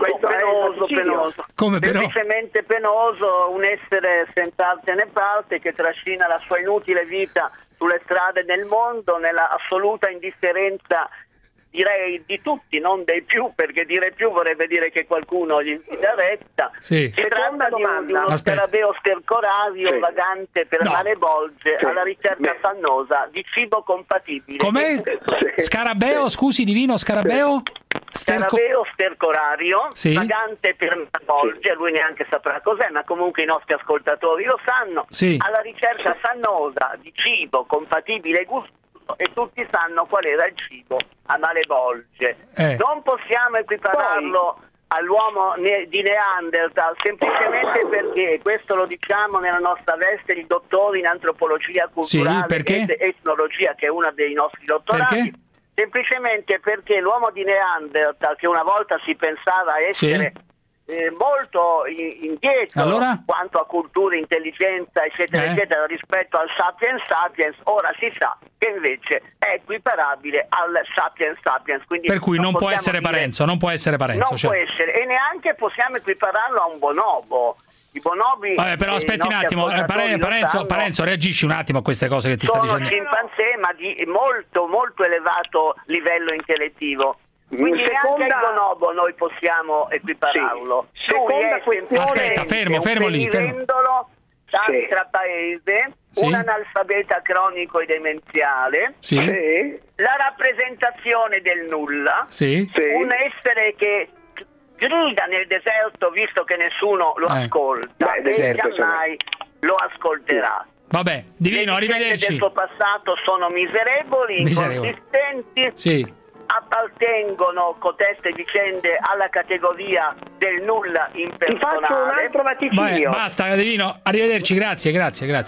penoso. Come semplicemente penoso un essere senza arte né parte che trascina la sua inutile vita sulle strade del mondo nella assoluta indifferenza, direi, di tutti, non dei più, perché dire più vorrebbe dire che qualcuno gli dà retta. Si tratta di uno scarabeo stercorario vagante per mare Bolge alla ricerca affannosa di cibo compatibile. Com'è? Scarabeo, scusi divino, scarabeo? Scarabeo stercorario, vagante per mare Bolge, lui neanche saprà cos'è, ma comunque i nostri ascoltatori lo sanno, alla ricerca affannosa di cibo compatibile e gustoso, e tutti sanno qual era il cibo a Malebolge. Non possiamo equipararlo all'uomo di Neanderthal semplicemente perché, questo lo diciamo nella nostra veste di dottori in antropologia culturale ed etnologia, che è uno dei nostri dottorati, semplicemente perché l'uomo di Neanderthal, che una volta si pensava essere molto indietro quanto a cultura, intelligenza eccetera eccetera rispetto al sapiens, ora si sa che invece è equiparabile al sapiens, quindi per cui non può essere Parenzo, può essere, e neanche possiamo equipararlo a un bonobo. I bonobi, però aspetti un attimo, Parenzo, reagisci un attimo a queste cose che ti sta dicendo. Sono scimpanzé, ma di molto molto elevato livello intellettivo. Quindi neanche il bonobo noi possiamo equipararlo. Aspetta, fermo lì. Tra paese, un analfabeta cronico e demenziale, la rappresentazione del nulla, un essere che grida nel deserto visto che nessuno lo ascolta e mai lo ascolterà. Vabbè, divino, arrivederci. Le del suo passato sono miserevoli, inconsistenti, appartengono coteste vicende alla categoria del nulla impersonale. Ti faccio un altro vaticinio. Basta, divino, arrivederci, grazie.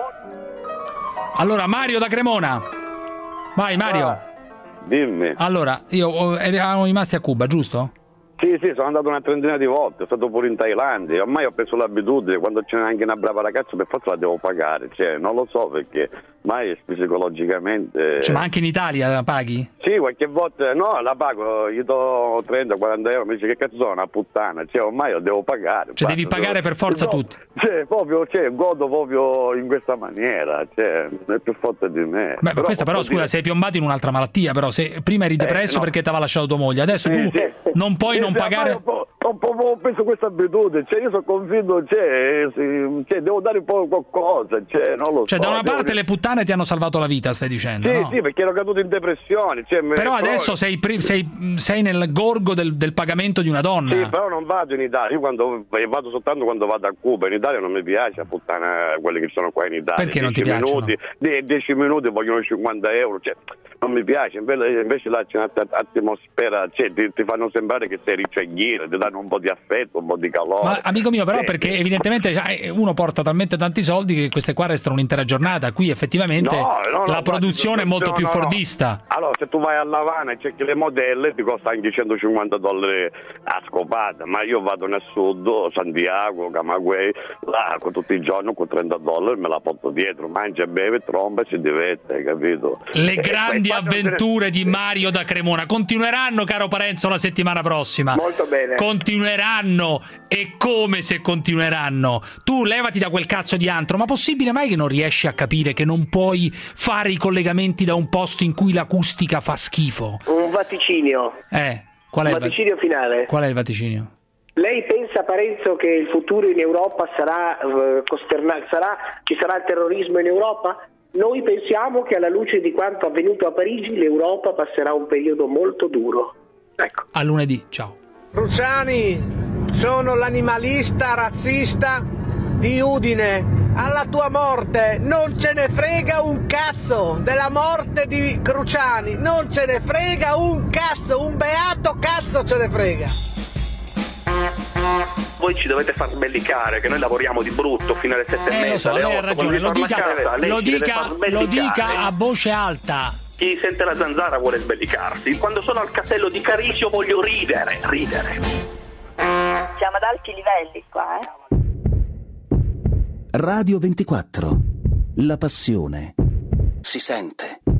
Allora, Mario da Cremona. Vai, Mario. Dimmi. Allora, eravamo rimasti a Cuba, giusto? Sì, sono andato una trentina di volte, sono stato pure in Thailandia, ormai ho preso l'abitudine, quando c'è anche una brava ragazza per forza la devo pagare, non lo so perché mai psicologicamente... ma anche in Italia la paghi? Sì, qualche volta, no, la pago, gli do 30-40 euro, mi dice che cazzo sono una puttana, ormai lo devo pagare. Devi pagare per forza tutti. Godo proprio in questa maniera, è più forte di me. Questa però, scusa, sei piombato in un'altra malattia, però se prima eri depresso perché ti aveva lasciato tua moglie, adesso tu non puoi non pagare... Ho preso questa abitudine, io sono convinto, devo dare un po' qualcosa, non lo so. Da una parte le puttane ti hanno salvato la vita, stai dicendo? Sì, perché ero caduto in depressione. Però adesso sei nel gorgo del pagamento di una donna. Sì, però non vado in Italia, io vado soltanto quando vado a Cuba, in Italia non mi piace a puttana quelli che sono qua in Italia. Perché non ti piacciono? 10 minuti vogliono 50 euro, non mi piace, invece là c'è un'atmosfera, ti fanno sembrare che sei ricciagliere, ti danno un po' di affetto, un po' di calore. Ma amico mio, però perché evidentemente uno porta talmente tanti soldi che queste qua restano un'intera giornata, qui effettivamente la produzione è molto più fordista. Allora, se tu vai a Havana e cerchi le modelle ti costa anche $150 a scopata, ma io vado nel sud, Santiago, Camagüey, là tutti i giorni con $30 me la porto dietro, mangia, beve, tromba e si diverte, capito? Le grandi avventure di Mario da Cremona continueranno, caro Parenzo, la settimana prossima. Molto bene. Continueranno, e come se continueranno. Tu levati da quel cazzo di antro, ma possibile mai che non riesci a capire che non puoi fare i collegamenti da un posto in cui l'acustica fa schifo? Un vaticinio. Qual è vaticinio finale. Qual è il vaticinio? Lei pensa, Parenzo, che il futuro in Europa sarà ci sarà il terrorismo in Europa? Noi pensiamo che alla luce di quanto avvenuto a Parigi l'Europa passerà un periodo molto duro. Ecco. A lunedì, ciao. Cruciani, sono l'animalista razzista di Udine. Alla tua morte non ce ne frega un cazzo della morte di Cruciani, non ce ne frega un cazzo, un beato cazzo ce ne frega. Voi ci dovete far sbellicare, che noi lavoriamo di brutto fino alle 7:30. Lo so, lei ha ragione, lo dica a voce alta. Chi sente la zanzara vuole sbellicarsi. Quando sono al castello di Carisio voglio ridere. Siamo ad alti livelli qua, Radio 24. La passione si sente.